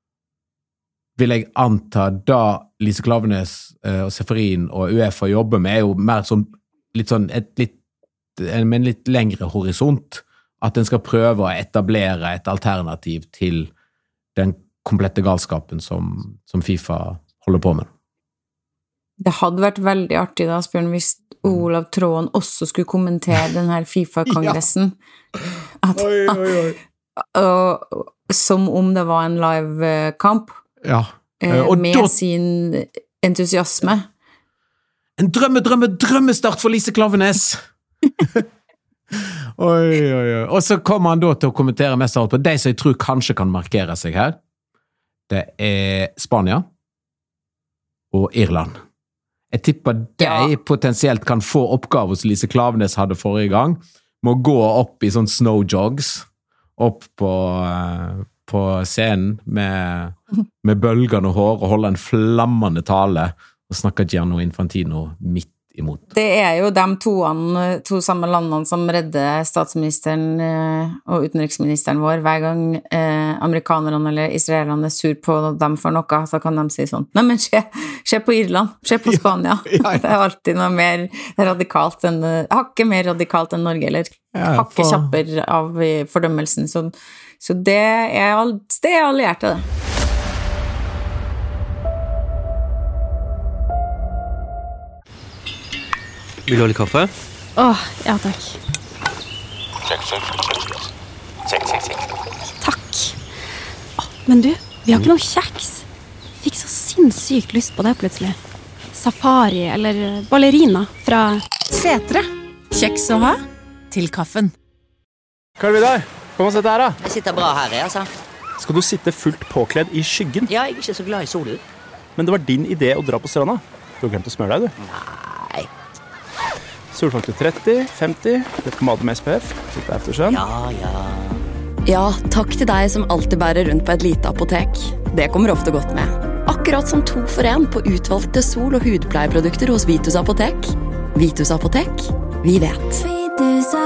vil jeg anta, da Lise Klavenes uh, og Seferin og UEFA jobber med, er jo mer som litt sånn, et litt, med en litt lengre horisont, at den skal prøve å etablere et alternativ til den komplette galskapen som, som FIFA holder på med. Det hadde vært veldig artig da, Asbjørn, hvis Olav Tråen også skulle kommentere den her FIFA-kongressen. At, oi, oi, oi. Og, som om det var en live-kamp. Ja. Og med da, sin entusiasme. En drømme, drømme, drømmestart for Lise Klavenes! oi, oi, oi. Og så kommer han da til å kommentere mest av alt på de som jeg tror kanskje kan markere seg her. Det er Spania og Irland. Jeg tipper de ja. Potensielt kan få oppgaver som Lise Klavenes hadde forrige gang, med å gå opp I sånn snowjogs, opp på, på scenen med, med bølgende hår og holde en flammende tale og snakke Gianni Infantino midt imot. Det er jo de toene, to samme landene som redder statsministeren eh, og utenriksministeren vår hver gang eh, amerikanerne eller israelerne er sur på dem for noe, så kan de si sånn, nei, men se, se på Irland, se på Spania. Ja, ja, ja. Det er alltid noe mer radikalt enn, hakket mer radikalt enn Norge, eller ja, hakket for... kjapper av fordømmelsen, så, så det er, all, det er allierte det. Vil du ha litt kaffe? Åh, ja takk. Sjekk, sjekk, sjekk. Sjekk, sjekk, sjekk. Takk. Åh, men du, vi har ikke noe kjeks. Fikk så sinnssykt lyst på det plutselig. Safari eller ballerina fra Setre. Kjeks å ha til kaffen. Karl-Vidar, kom og sett her da. Jeg sitter bra her, jeg, altså. Skal du sitte fullt påkledd i skyggen? Ja, jeg er ikke så glad i solen. Men det var din idé å dra på stranda. Du har glemt å smøre deg, du. Nei. Solfaktor tretti, femti, det er pomade med S P F, litt aftersun. Ja, ja. Ja, takk til deg som alltid bærer rundt på et lite apotek. Det kommer ofte godt med. Akkurat som to for en på utvalgte sol- og hudpleieprodukter hos Vitus Apotek. Vitus Apotek, vi vet. Vitus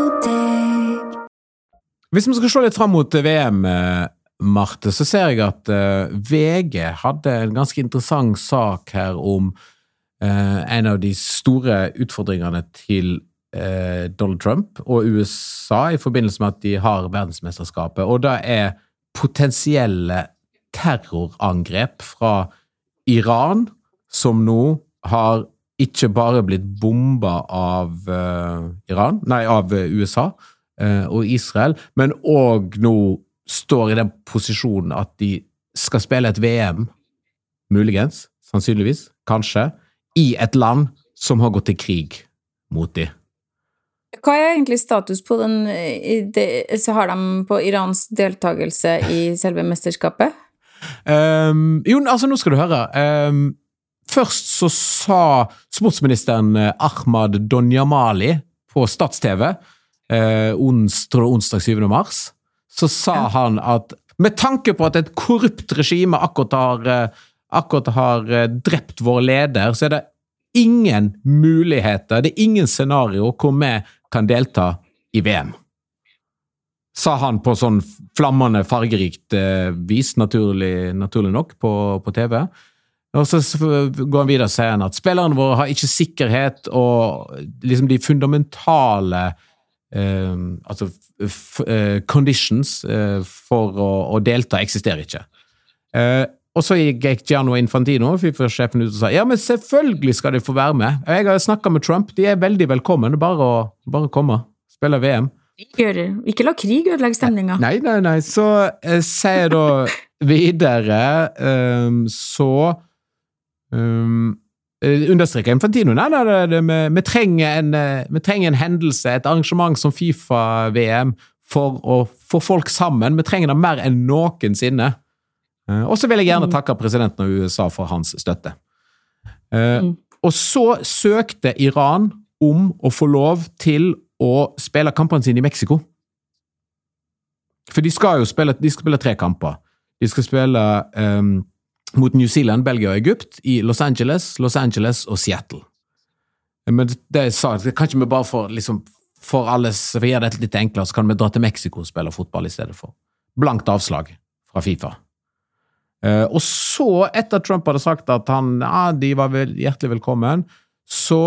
Apotek. Hvis vi skal se litt frem mot V M, Marte, så ser jeg at V G hadde en ganske interessant sak her om Uh, en av de store utfordringene til uh, Donald Trump og U S A i forbindelse med at de har verdensmesterskapet, og det er potensielle terrorangrep fra Iran, som nå har ikke bare blitt bomba av uh, Iran, nei, av U S A uh, og Israel, men også nå står i den posisjonen at de skal spille et V M, muligens, sannsynligvis, kanskje, i et land som har gått til krig mot de. Hva er egentlig status på den, det, så har de på Irans deltagelse i selve mesterskapet? Um, jo, altså nå skal du høre. Um, først så sa sportsministeren Ahmad Donyamali på Stats-T V, uh, ons, tror det onsdag syvende mars, så sa ja. han at med tanke på at et korrupt regime akkurat har uh, akkurat har drept vår leder, så er det ingen muligheter, det er ingen scenario hvor vi kan delta i V M. Sa han på sånn flammende, fargerikt vis, naturlig, naturlig nok, på, på T V. Og så går han videre og sier han at spillerne våre har ikke sikkerhet, og liksom de fundamentale eh, altså, f, eh, conditions eh, for å, å delta eksisterer ikke. Eh, Og så gikk Gianno Infantino, FIFA-sjefen ut og sa, ja, men selvfølgelig skal de få være med. Jeg har snakket med Trump, de er veldig velkommen, bare å bare komme, spille V M. Gjør det. Ikke la krig ødelegge stemningen. Nei, nei, nei. Så eh, sier da videre, um, så um, understreker Infantino, nei, nei, nei, nei vi, vi, trenger en, vi trenger en hendelse, et arrangement som FIFA-V M for å få folk sammen. Vi trenger det mer enn noensinne. Og så vil jeg gjerne takke presidenten av U S A for hans støtte. Mm. Og så søkte Iran om å få lov til å spille kampene sine i Mexico. For de skal jo spille, de skal spille tre kamper. De skal spille um, mot New Zealand, Belgia og Egypt i Los Angeles, Los Angeles og Seattle. Men det sa jeg, kanskje vi bare for, liksom, for alles, for å gjøre dette litt enklere, så kan vi dra til Mexico og spille fotball i stedet for. Blankt avslag fra FIFA. Uh, og så, etter Trump hadde sagt at han, ja, de var vel hjertelig velkommen, så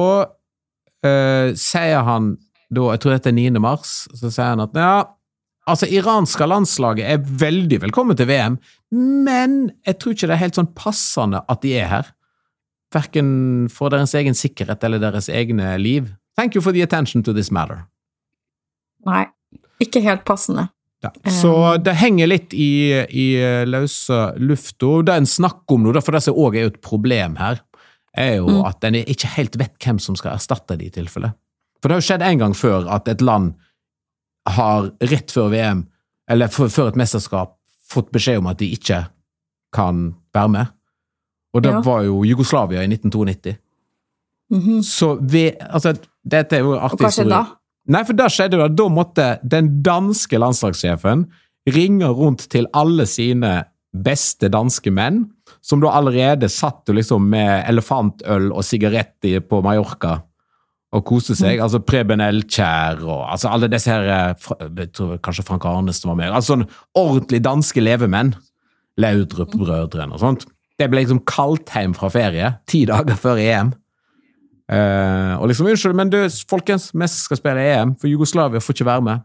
uh, sier han, da, jeg tror dette er niende mars, så sier han at, ja, altså iranske landslaget er veldig velkommen til V M, men jeg tror ikke det er helt sånn passende at de er her. Hverken for deres egen sikkerhet eller deres egne liv. Thank you for the attention to this matter. Nei, ikke helt passende. Ja, så det henger litt i, i løse lufta. Det er en snakk om noe, for det som også er jo et problem her, er jo mm. at en ikke helt vet hvem som skal erstatte det i tilfelle. For det har jo skjedd en gang før at et land har rett før V M, eller før et mesterskap, fått beskjed om at de ikke kan være med. Og det ja. var jo Jugoslavia i nitten nittito. Mm-hmm. Så vi, altså, dette er jo artig. Og hva skjedde da? Nei, for da skjedde det, da måtte den danske landslagssjefen ringe rundt til alle sine beste danske menn, som da allerede satt jo liksom med elefantøl og sigaretti på Mallorca og kose seg, mm. altså Preben Elkjær og altså alle disse her, jeg tror kanskje Frank Arnesen var med, altså sånn ordentlig danske levemenn, Laudrup-brødrene og sånt. Det ble liksom kalt hjem fra ferie, ti dager før E M. Uh, og liksom, unnskyld, men du, folkens, Messi skal spille E M, for Jugoslavia får ikke være med.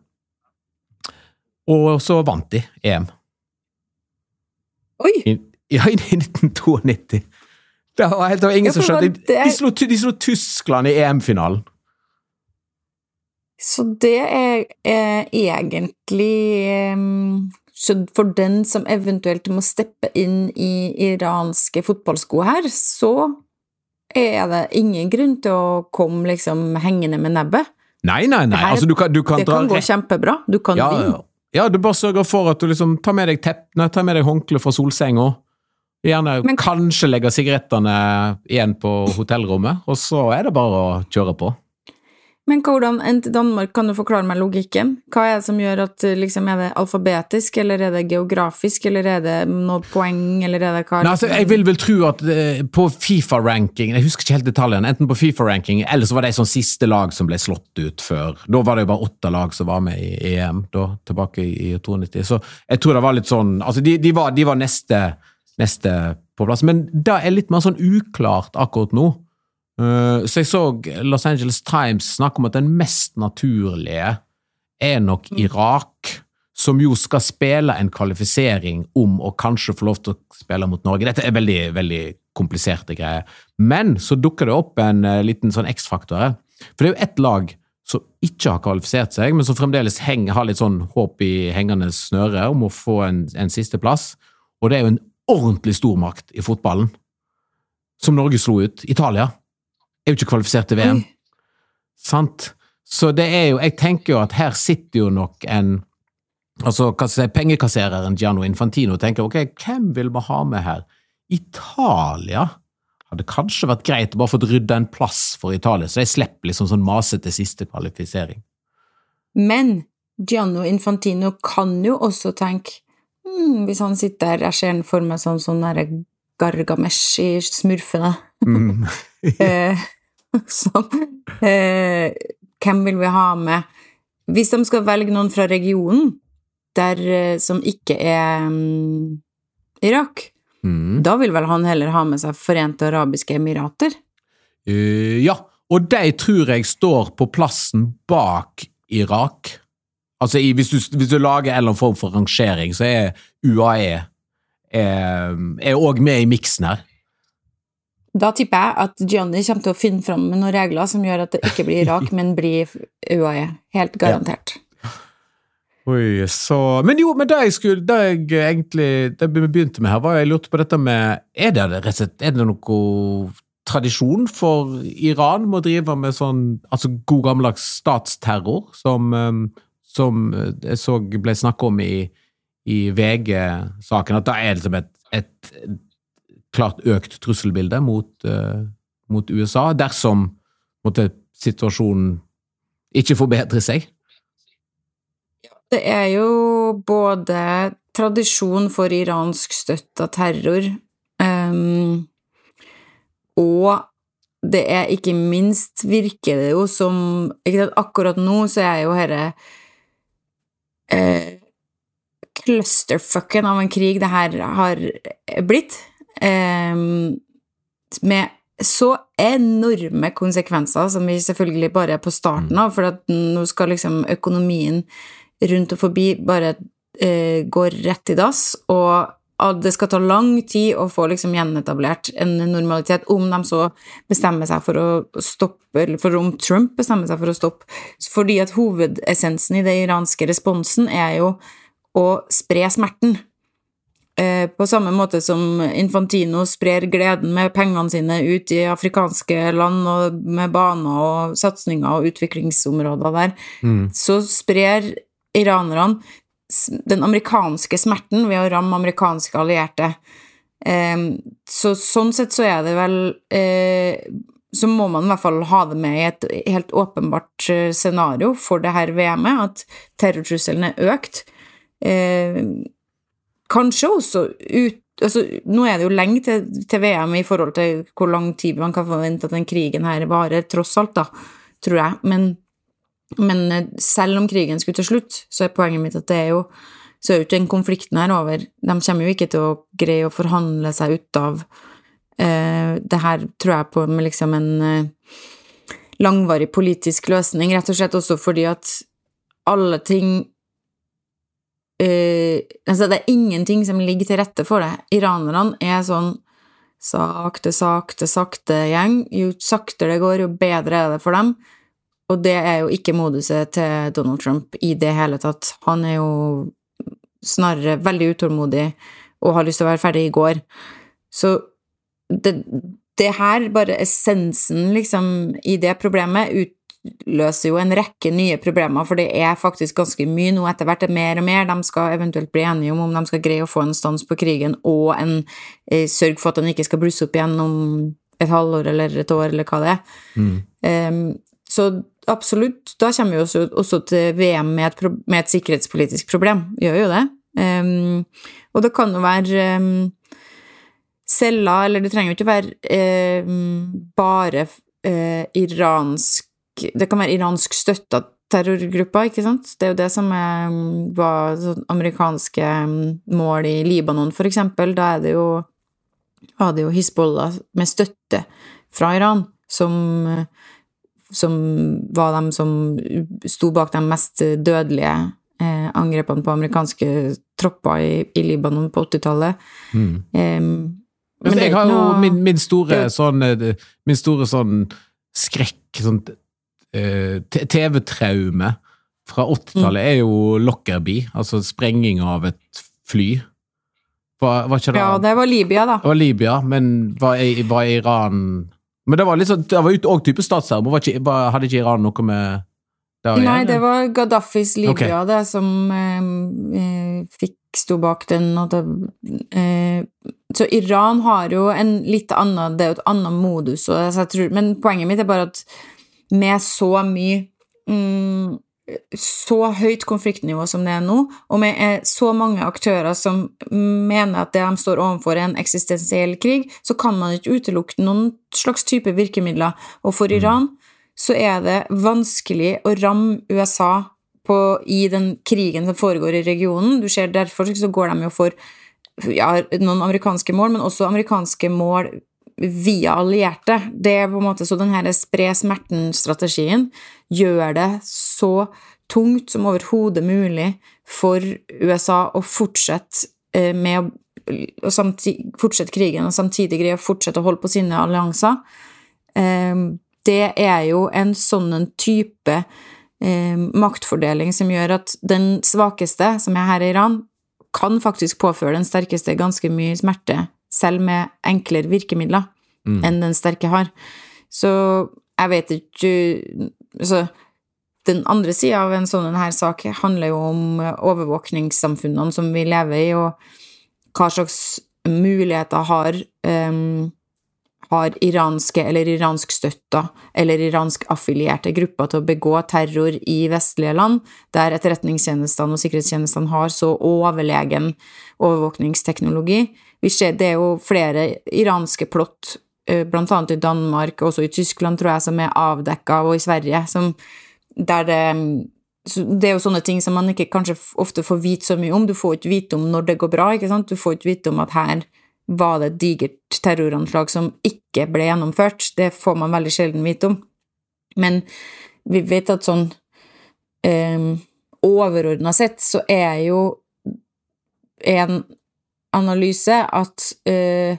Og så vant de E M. Oi! I, ja, i nitten nittito. Det var helt det var ingen ja, som skjønte. De, de, slo, de slo Tyskland i E M-finalen. Så det er, er egentlig um, så for den som eventuelt må steppe inn i iranske fotballsko her, så er det ingen grunn til å komme liksom hengende med nebbet. Nei, nei, nei. Her, altså, du kan, du kan det kan gå kjempebra. Du kan ja, vinne. Ja. Ja, du bare sørger for at du liksom tar med deg tepp, nei, tar med deg håndkle fra solsenga, gjerne Men, kanskje legger sigarettene igjen på hotellrommet, og så er det bare å kjøre på. Men hvordan, enn til Danmark, kan du forklare meg logikken? Hva er det som gjør at, liksom, er det alfabetisk, eller er det geografisk, eller er det noe poeng, eller er det hva? Nei, altså, jeg vil vel tro at uh, på FIFA-ranking, jeg husker ikke helt detaljene, enten på FIFA-ranking, eller så var det en sånn siste lag som ble slått ut før. Da var det jo bare åtte lag som var med i E M, da, tilbake i nittito. Så jeg tror det var litt sånn, altså de, de, var, de var neste, neste på plass, men det er litt mer sånn uklart akkurat nå. Uh, så jeg så Los Angeles Times snakke om at den mest naturlige er nok Irak, som jo skal spille en kvalifisering om å kanskje få lov til å spille mot Norge. Dette er veldig, veldig kompliserte greier. Men så dukker det opp en uh, liten sånn X-faktor her. For det er jo ett lag som ikke har kvalifisert seg, men som fremdeles henger, har litt sånn håp i hengende snøre om å få en, en siste plass. Og det er jo en ordentlig stormakt i fotballen, som Norge slo ut. Italia er jo ikke kvalifisert til V M. Sant? Så det er jo, jeg tenker jo at her sitter jo nok en, altså hva skal jeg si, pengekassereren Gianni Infantino tenker, ok, hvem vil vi ha med her? Italia hadde kanskje vært greit å bare få rydda en plass for Italia, så de slipper liksom sånn masete siste kvalifisering. Men Gianni Infantino kan jo også tenke, hmm, hvis han sitter der, jeg ser den for meg sånn sånn der Gargamesh i smurfene. Mm. eh, så, eh, hvem vil vi ha med? Hvis de skal velge noen fra regionen, der, eh, som ikke er um, Irak, mm. da vil vel han heller ha med seg Forente Arabiske Emirater? Uh, ja, og de tror jeg står på plassen bak Irak. Altså, i, hvis, du, hvis du lager en eller annen form for rangering, så er U A E er, er også med i miksen her. Da tipper jeg at Gianni kommer til å finne frem med noen regler som gjør at det ikke blir Irak, men blir U A E. Helt garantert. Ja. Oi, så... Men jo, men da jeg skulle, da jeg egentlig, da vi begynte med her, var jeg lurt på dette med, er det, er det noe tradisjon for Iran må drive med sånn, altså god gammeldags statsterror, som, som jeg så ble snakket om i, i V G-saken, at da er det liksom et, et klart økt trusselbilde mot, uh, mot U S A, dersom måtte, situasjonen ikke forbedrer seg? Det er jo både tradisjon for iransk støtte av terror, um, og det er ikke minst, virker det jo som, ikke at akkurat nå så er jo herre uh, clusterfucken av en krig det her har blitt, Um, med så enorme konsekvenser som vi selvfølgelig bare er på starten av, for at nå skal liksom økonomien rundt og forbi bare uh, gå rett i dass, og at det skal ta lang tid å få liksom gjenetablert en normalitet, om de så bestemmer seg for å stoppe, eller for om Trump bestemmer seg for å stoppe, fordi at hovedessensen i det iranske responsen er jo å spre smerten. På samme måte som Infantino sprer gleden med pengene sine ut i afrikanske land og med baner og satsninger og utviklingsområder der, mm. så sprer iranerne den amerikanske smerten ved å ramme amerikanske allierte. Så sånn sett så er det vel, så må man i hvert fall ha det med i et helt åpenbart scenario for det her V M-et, at terrortrusselen er økt. Kanskje også ut, altså, nå er det jo lenge til, til V M i forhold til hvor lang tid man kan forvente at den krigen her varer, tross alt da, tror jeg. Men, men selv om krigen skulle til slutt, så er poenget mitt at det er jo, så er jo ikke den konflikten her over. De kommer jo ikke til å greie å forhandle seg ut av eh, det her, tror jeg, på med liksom en eh, langvarig politisk løsning, rett og slett også fordi at alle ting uh, altså det er ingenting som ligger til rette for det. Iranerne er sånn sakte, sakte, sakte gjeng. Jo saktere det går, jo bedre er det for dem. Og det er jo ikke moduset til Donald Trump i det hele tatt. Han er jo snarere veldig utålmodig og har lyst til å være ferdig i går. Så det Det her, bare essensen liksom, i det problemet, utløser jo en rekke nye problemer, for det er faktisk ganske mye nå etter hvert, det er mer og mer, de skal eventuelt bli enige om om de skal greie å få en stans på krigen, og en eh, sørg for at den ikke skal blusse opp igjen om et halvår eller et år, eller hva det er. Mm. Um, så absolutt, da kommer vi også, også til V M med et, pro- med et sikkerhetspolitisk problem, vi gjør jo det. Um, og det kan jo være... Um, Selda, eller det trenger jo ikke være eh, bare eh, iransk, det kan være iransk støttet terrorgrupper, ikke sant? Det er jo det som er, var sånn amerikanske mål i Libanon, for eksempel. Da er det jo, var det jo Hezbollah med støtte fra Iran, som, som var dem som sto bak de mest dødelige eh, angrepene på amerikanske tropper i, i Libanon på åttitallet. Mm. Um, Men jeg har jo min, min store sånn min store sånn skrekk sånn uh, T V-traume fra åttitallet er jo Lockerbie, altså sprenging av et fly. Var, var ikke det? Ja, det var Libya da. Det var Libya, men var, var Iran... Men det var litt sånn, det var jo også type statsterm, hadde ikke Iran noe med det å gjøre? Nei, det var Gaddafis Libya, okay. Det som eh, fikk stå bak den, og det, eh, så Iran har jo en litt annen, det er jo et annet modus, og jeg tror, men poenget mitt er bare at med så mye mm, så høyt konfliktnivå som det er nå, og med så mange aktører som mener at det de står overfor er en eksistensiell krig, så kan man ikke utelukke noen slags type virkemidler, og for Iran så er det vanskelig å ramme U S A på, i den krigen som foregår i regionen. Du ser derfor så går de jo for ja, noen amerikanske mål, men også amerikanske mål via allierte. Det er på en måte så den her spre smerten-strategien gjør det så tungt som overhodet mulig for U S A å fortsette med å, å samtidig, fortsette krigen og samtidig greie å fortsette å holde på sine allianser. Det er jo en sånn type Eh, maktfordeling som gjør at den svakeste, som er her i Iran, kan faktisk påføre den sterkeste ganske mye smerte, selv med enklere virkemidler mm. enn den sterke har. Så jeg vet ikke så den andre siden av en sånn her sak handler jo om overvåkningssamfunnene som vi lever i, og hva slags muligheter har um, har iranske eller iransk støtta eller iransk affilierte grupper til å begå terror i vestlige land, der etterretningstjenestene og sikkerhetstjenestene har så overlegen overvåkningsteknologi. Vi ser, det er jo flere iranske plott, blant annet i Danmark, også i Tyskland, tror jeg, som er avdekket, og i Sverige, som, der det, det er jo sånne ting som man ikke kanskje ofte får vite så mye om. Du får ikke vite om når det går bra, ikke sant? Du får ikke vite om at her var det et digert terroranslag som ikke ble gjennomført. Det får man veldig sjelden vite om. Men vi vet at sånn um, overordnet sett så er jo en analyse at uh,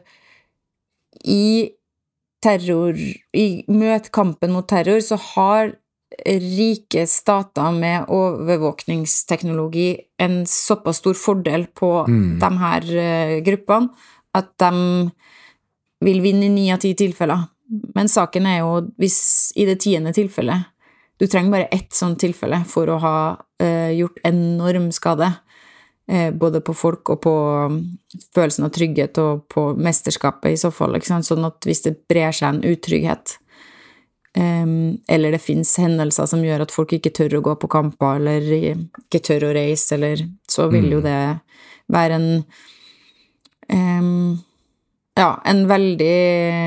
i terror, i møtekampen mot terror, så har rike stater med overvåkningsteknologi en såpass stor fordel på mm. de her uh, gruppene, at de vil vinne i ni av ti tilfeller. Men saken er jo, hvis i det tiende tilfellet, du trenger bare ett sånt tilfelle for å ha uh, gjort enorm skade, uh, både på folk og på um, følelsen av trygghet og på mesterskapet i så fall, ikke sant? Sånn at hvis det brer seg en utrygghet, um, eller det finnes hendelser som gjør at folk ikke tør å gå på kamper, eller ikke tør å reise, eller så vil jo det være en um, ja, en veldig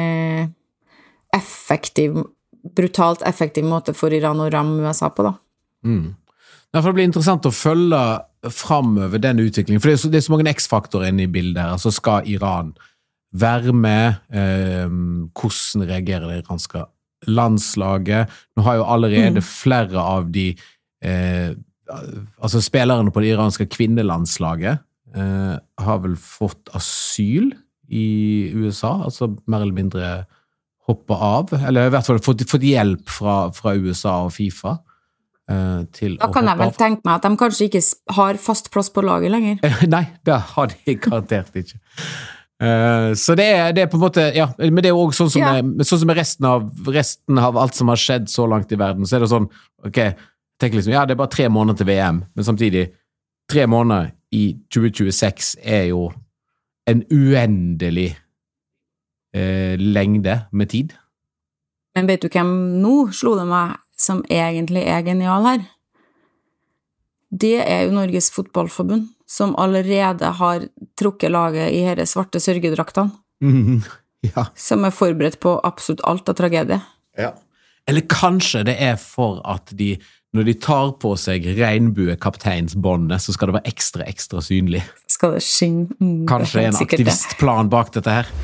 effektiv, brutalt effektiv måte for Iran å ramme U S A på, da. Mm. Derfor blir det interessant å følge fremover den utviklingen, for det er så, det er så mange X-faktorer inne i bildet her. Altså skal Iran være med, eh, hvordan reagerer det iranske landslaget? Nå har jo allerede mm. flere av de eh, altså spillerne på det iranske kvinnelandslaget eh, har vel fått asyl i U S A, altså mer eller mindre hoppet av, eller i hvert fall fått, fått hjelp fra, fra U S A og FIFA. Til da kan jeg vel tenke meg at de kanskje ikke har fast plass på laget lenger. Nei, det har de garantert ikke. Uh, så det er, det er på en måte, ja, men det er jo også sånn som, ja. er, sånn som er resten av, resten av alt som har skjedd så langt i verden, så er det sånn, ok, tenk liksom, ja, det er bare tre måneder til V M, men samtidig, tre måneder i tjue tjueseks er jo en uendelig uh, lengde med tid. Men vet du hvem nå slo det meg som egentlig er genial her? Det er jo Norges fotballforbund, som allerede har trukket laget i hele svarte sørgedraktene. Mm, ja. Som er forberedt på absolutt alt av tragedie. Ja. Eller kanskje det er for at de, når de tar på seg regnbuekapteinsbåndet, så skal det være ekstra, ekstra synlig. Skal det skinne? Mm, kanskje det er en aktivistplan bak dette her.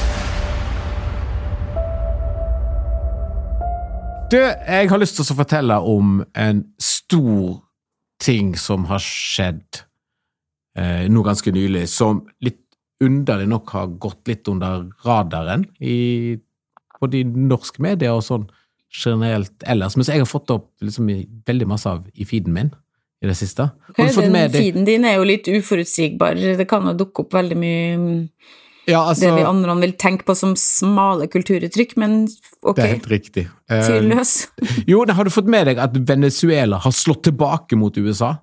Du, jeg har lyst til å fortelle om en stor ting som har skjedd eh, nå ganske nylig, som litt underlig nok har gått litt under radaren i både i norsk media og sånn generelt ellers, men så jeg har fått opp liksom, i, veldig masse av i feeden min i det siste. Okay, den feeden din er jo litt uforutsigbar, det kan jo dukke opp veldig mye ja, altså, det vi andre vil tenke på som smale kulturuttrykk, men ok, det er helt riktig. Tydelig. Uh, jo, har du fått med deg at Venezuela har slått tilbake mot U S A?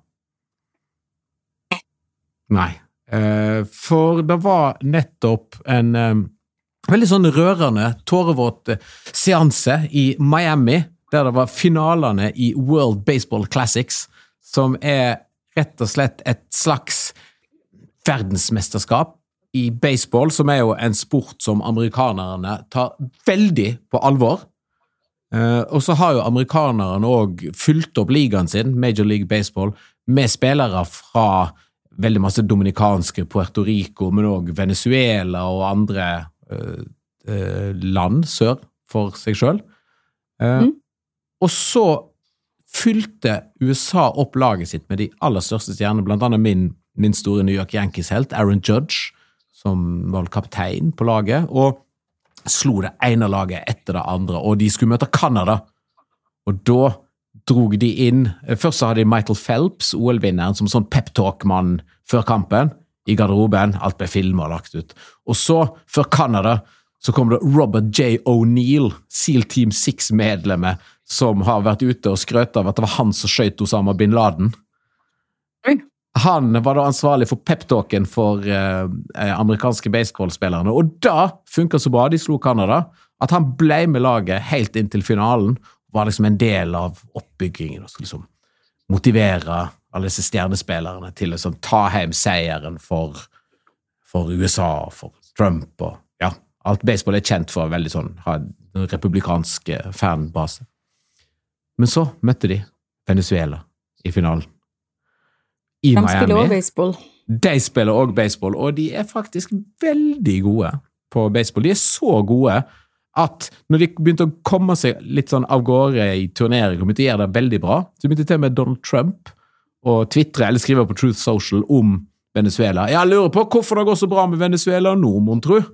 Nei. Uh, for det var nettopp en um, veldig sånn rørende, tårevåt seanse i Miami, der det var finalene i World Baseball Classics, som er rett og slett et slags verdensmesterskap i baseball, som er jo en sport som amerikanerne tar veldig på alvor. Uh, og så har jo amerikanerne også fylt opp ligaen sin, Major League Baseball, med spillere fra veldig masse dominikanske, Puerto Rico, men også Venezuela og andre uh, uh, land sør for seg selv. Uh, mm. Og så fylte U S A opp laget sitt med de aller største stjernene, blant annet min, min store New York Yankees-helt, Aaron Judge, som var kaptein på laget, og slo det ene laget etter det andre, og de skulle møte Kanada. Og da drog de inn, først så hadde de Michael Phelps, O L-vinneren, som sånn pep-talk-mann før kampen, i garderoben, alt ble filmet og lagt ut. Og så, før Kanada, så kom det Robert J. O'Neill, SEAL Team seks-medlemmet, som har vært ute og skrøt av at det var han som skjøt Osama Bin Laden. Oi. Han var da ansvarlig for pep-talken for eh, amerikanske baseballspillerne, og da funket så bra, de slo Kanada, at han ble med laget helt inn til finalen, var liksom en del av oppbyggingen, og skulle liksom motivere alle disse stjernespillerne til å liksom, ta hjem seieren for, for U S A, for Trump, og ja, alt baseball er kjent for veldig sånn, ha en republikansk fanbase. Men så møtte de Venezuela i finalen. I de Miami. Spiller også baseball. De spiller også baseball, og de er faktisk veldig gode på baseball. De er så gode at når de begynte å komme seg litt sånn av gårde i turnering, og begynte å gjøre det veldig bra, så begynte til med Donald Trump og twittre eller skrive på Truth Social om Venezuela. Jeg lurer på hvorfor det går så bra med Venezuela nå, mon tro?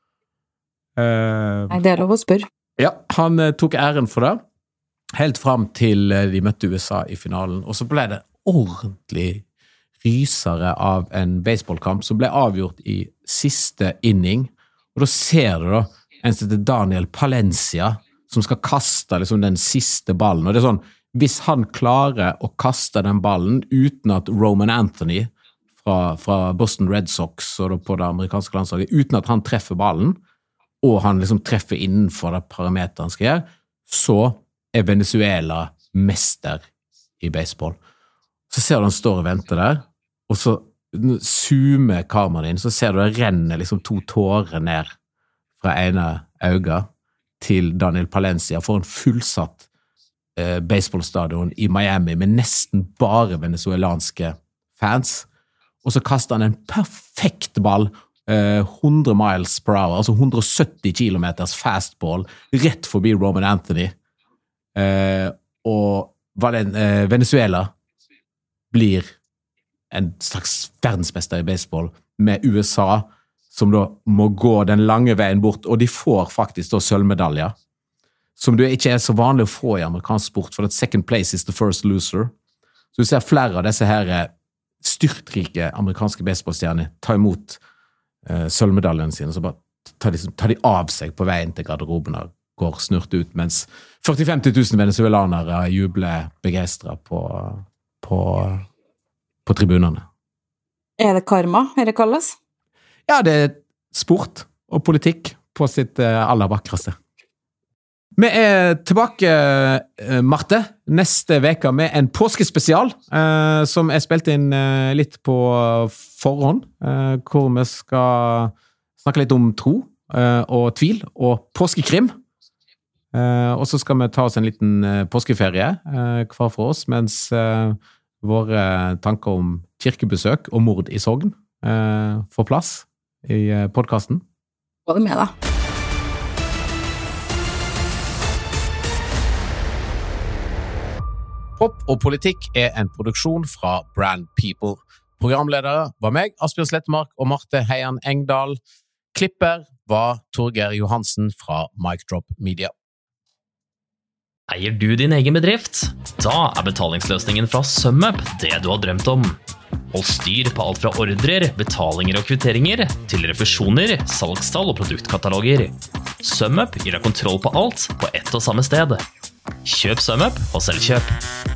Uh, Nei, det er lov å spørre. Ja, han uh, tok æren for det, helt frem til uh, de møtte U S A i finalen, og så ble det ordentlig rysere av en baseballkamp som ble avgjort i siste inning, og da ser du da en som heter Daniel Palencia som skal kaste liksom den siste ballen, og det er sånn, hvis han klarer å kaste den ballen uten at Roman Anthony fra, fra Boston Red Sox og på det amerikanske landslaget, uten at han treffer ballen, og han liksom treffer innenfor det parameteret han skal gjøre, så er Venezuela mester i baseball. Så ser du han står og venter der, og så zoomer kameraet inn, så ser du det renner liksom to tårer ned fra ene øyet til Daniel Palencia for en fullsatt eh, baseballstadion i Miami med nesten bare venezuelanske fans. Og så kaster han en perfekt ball, eh, hundre miles per hour, altså hundre og sytti kilometers fastball, rett forbi Roman Anthony. Eh, og Valen, eh, Venezuela blir en slags verdensmester i baseball med U S A, som da må gå den lange veien bort, og de får faktisk da sølvmedaljer, som det ikke er så vanlig å få i amerikansk sport, for at second place is the first loser. Så du ser flere av disse her styrtrike amerikanske baseballstjerner ta imot eh, sølvmedaljene sine, så bare tar de, tar de av seg på veien til garderoben og går snurt ut, mens førti til femti tusen venezuelanere jubler begeistret på, på på tribunene. Er det karma, er det kalles? Ja, det er sport og politikk på sitt aller vakreste. Vi er tilbake, Marte, neste veka med en påskespesial, eh, som er spilt inn eh, litt på forhånd, eh, hvor vi skal snakke litt om tro eh, og tvil og påskekrim. Eh, og så skal vi ta oss en liten eh, påskeferie eh, hver for oss, mens eh, våre tanker om kirkebesøk og mord i Sogn eh, får plass i eh, podcasten. Hva er det med da? Pop og politikk er en produksjon fra Brand People. Programledere var meg, Asbjørn Slettemark og Marte Heian Engdahl. Klipper var Torgeir Johansen fra Mic Drop Media. Eier du din egen bedrift? Da er betalingsløsningen fra SumUp det du har drømt om. Hold styr på alt fra ordrer, betalinger og kvitteringer, til refusjoner, salgstall og produktkataloger. SumUp gir deg kontroll på alt på ett og samme sted. Kjøp SumUp og selv kjøp.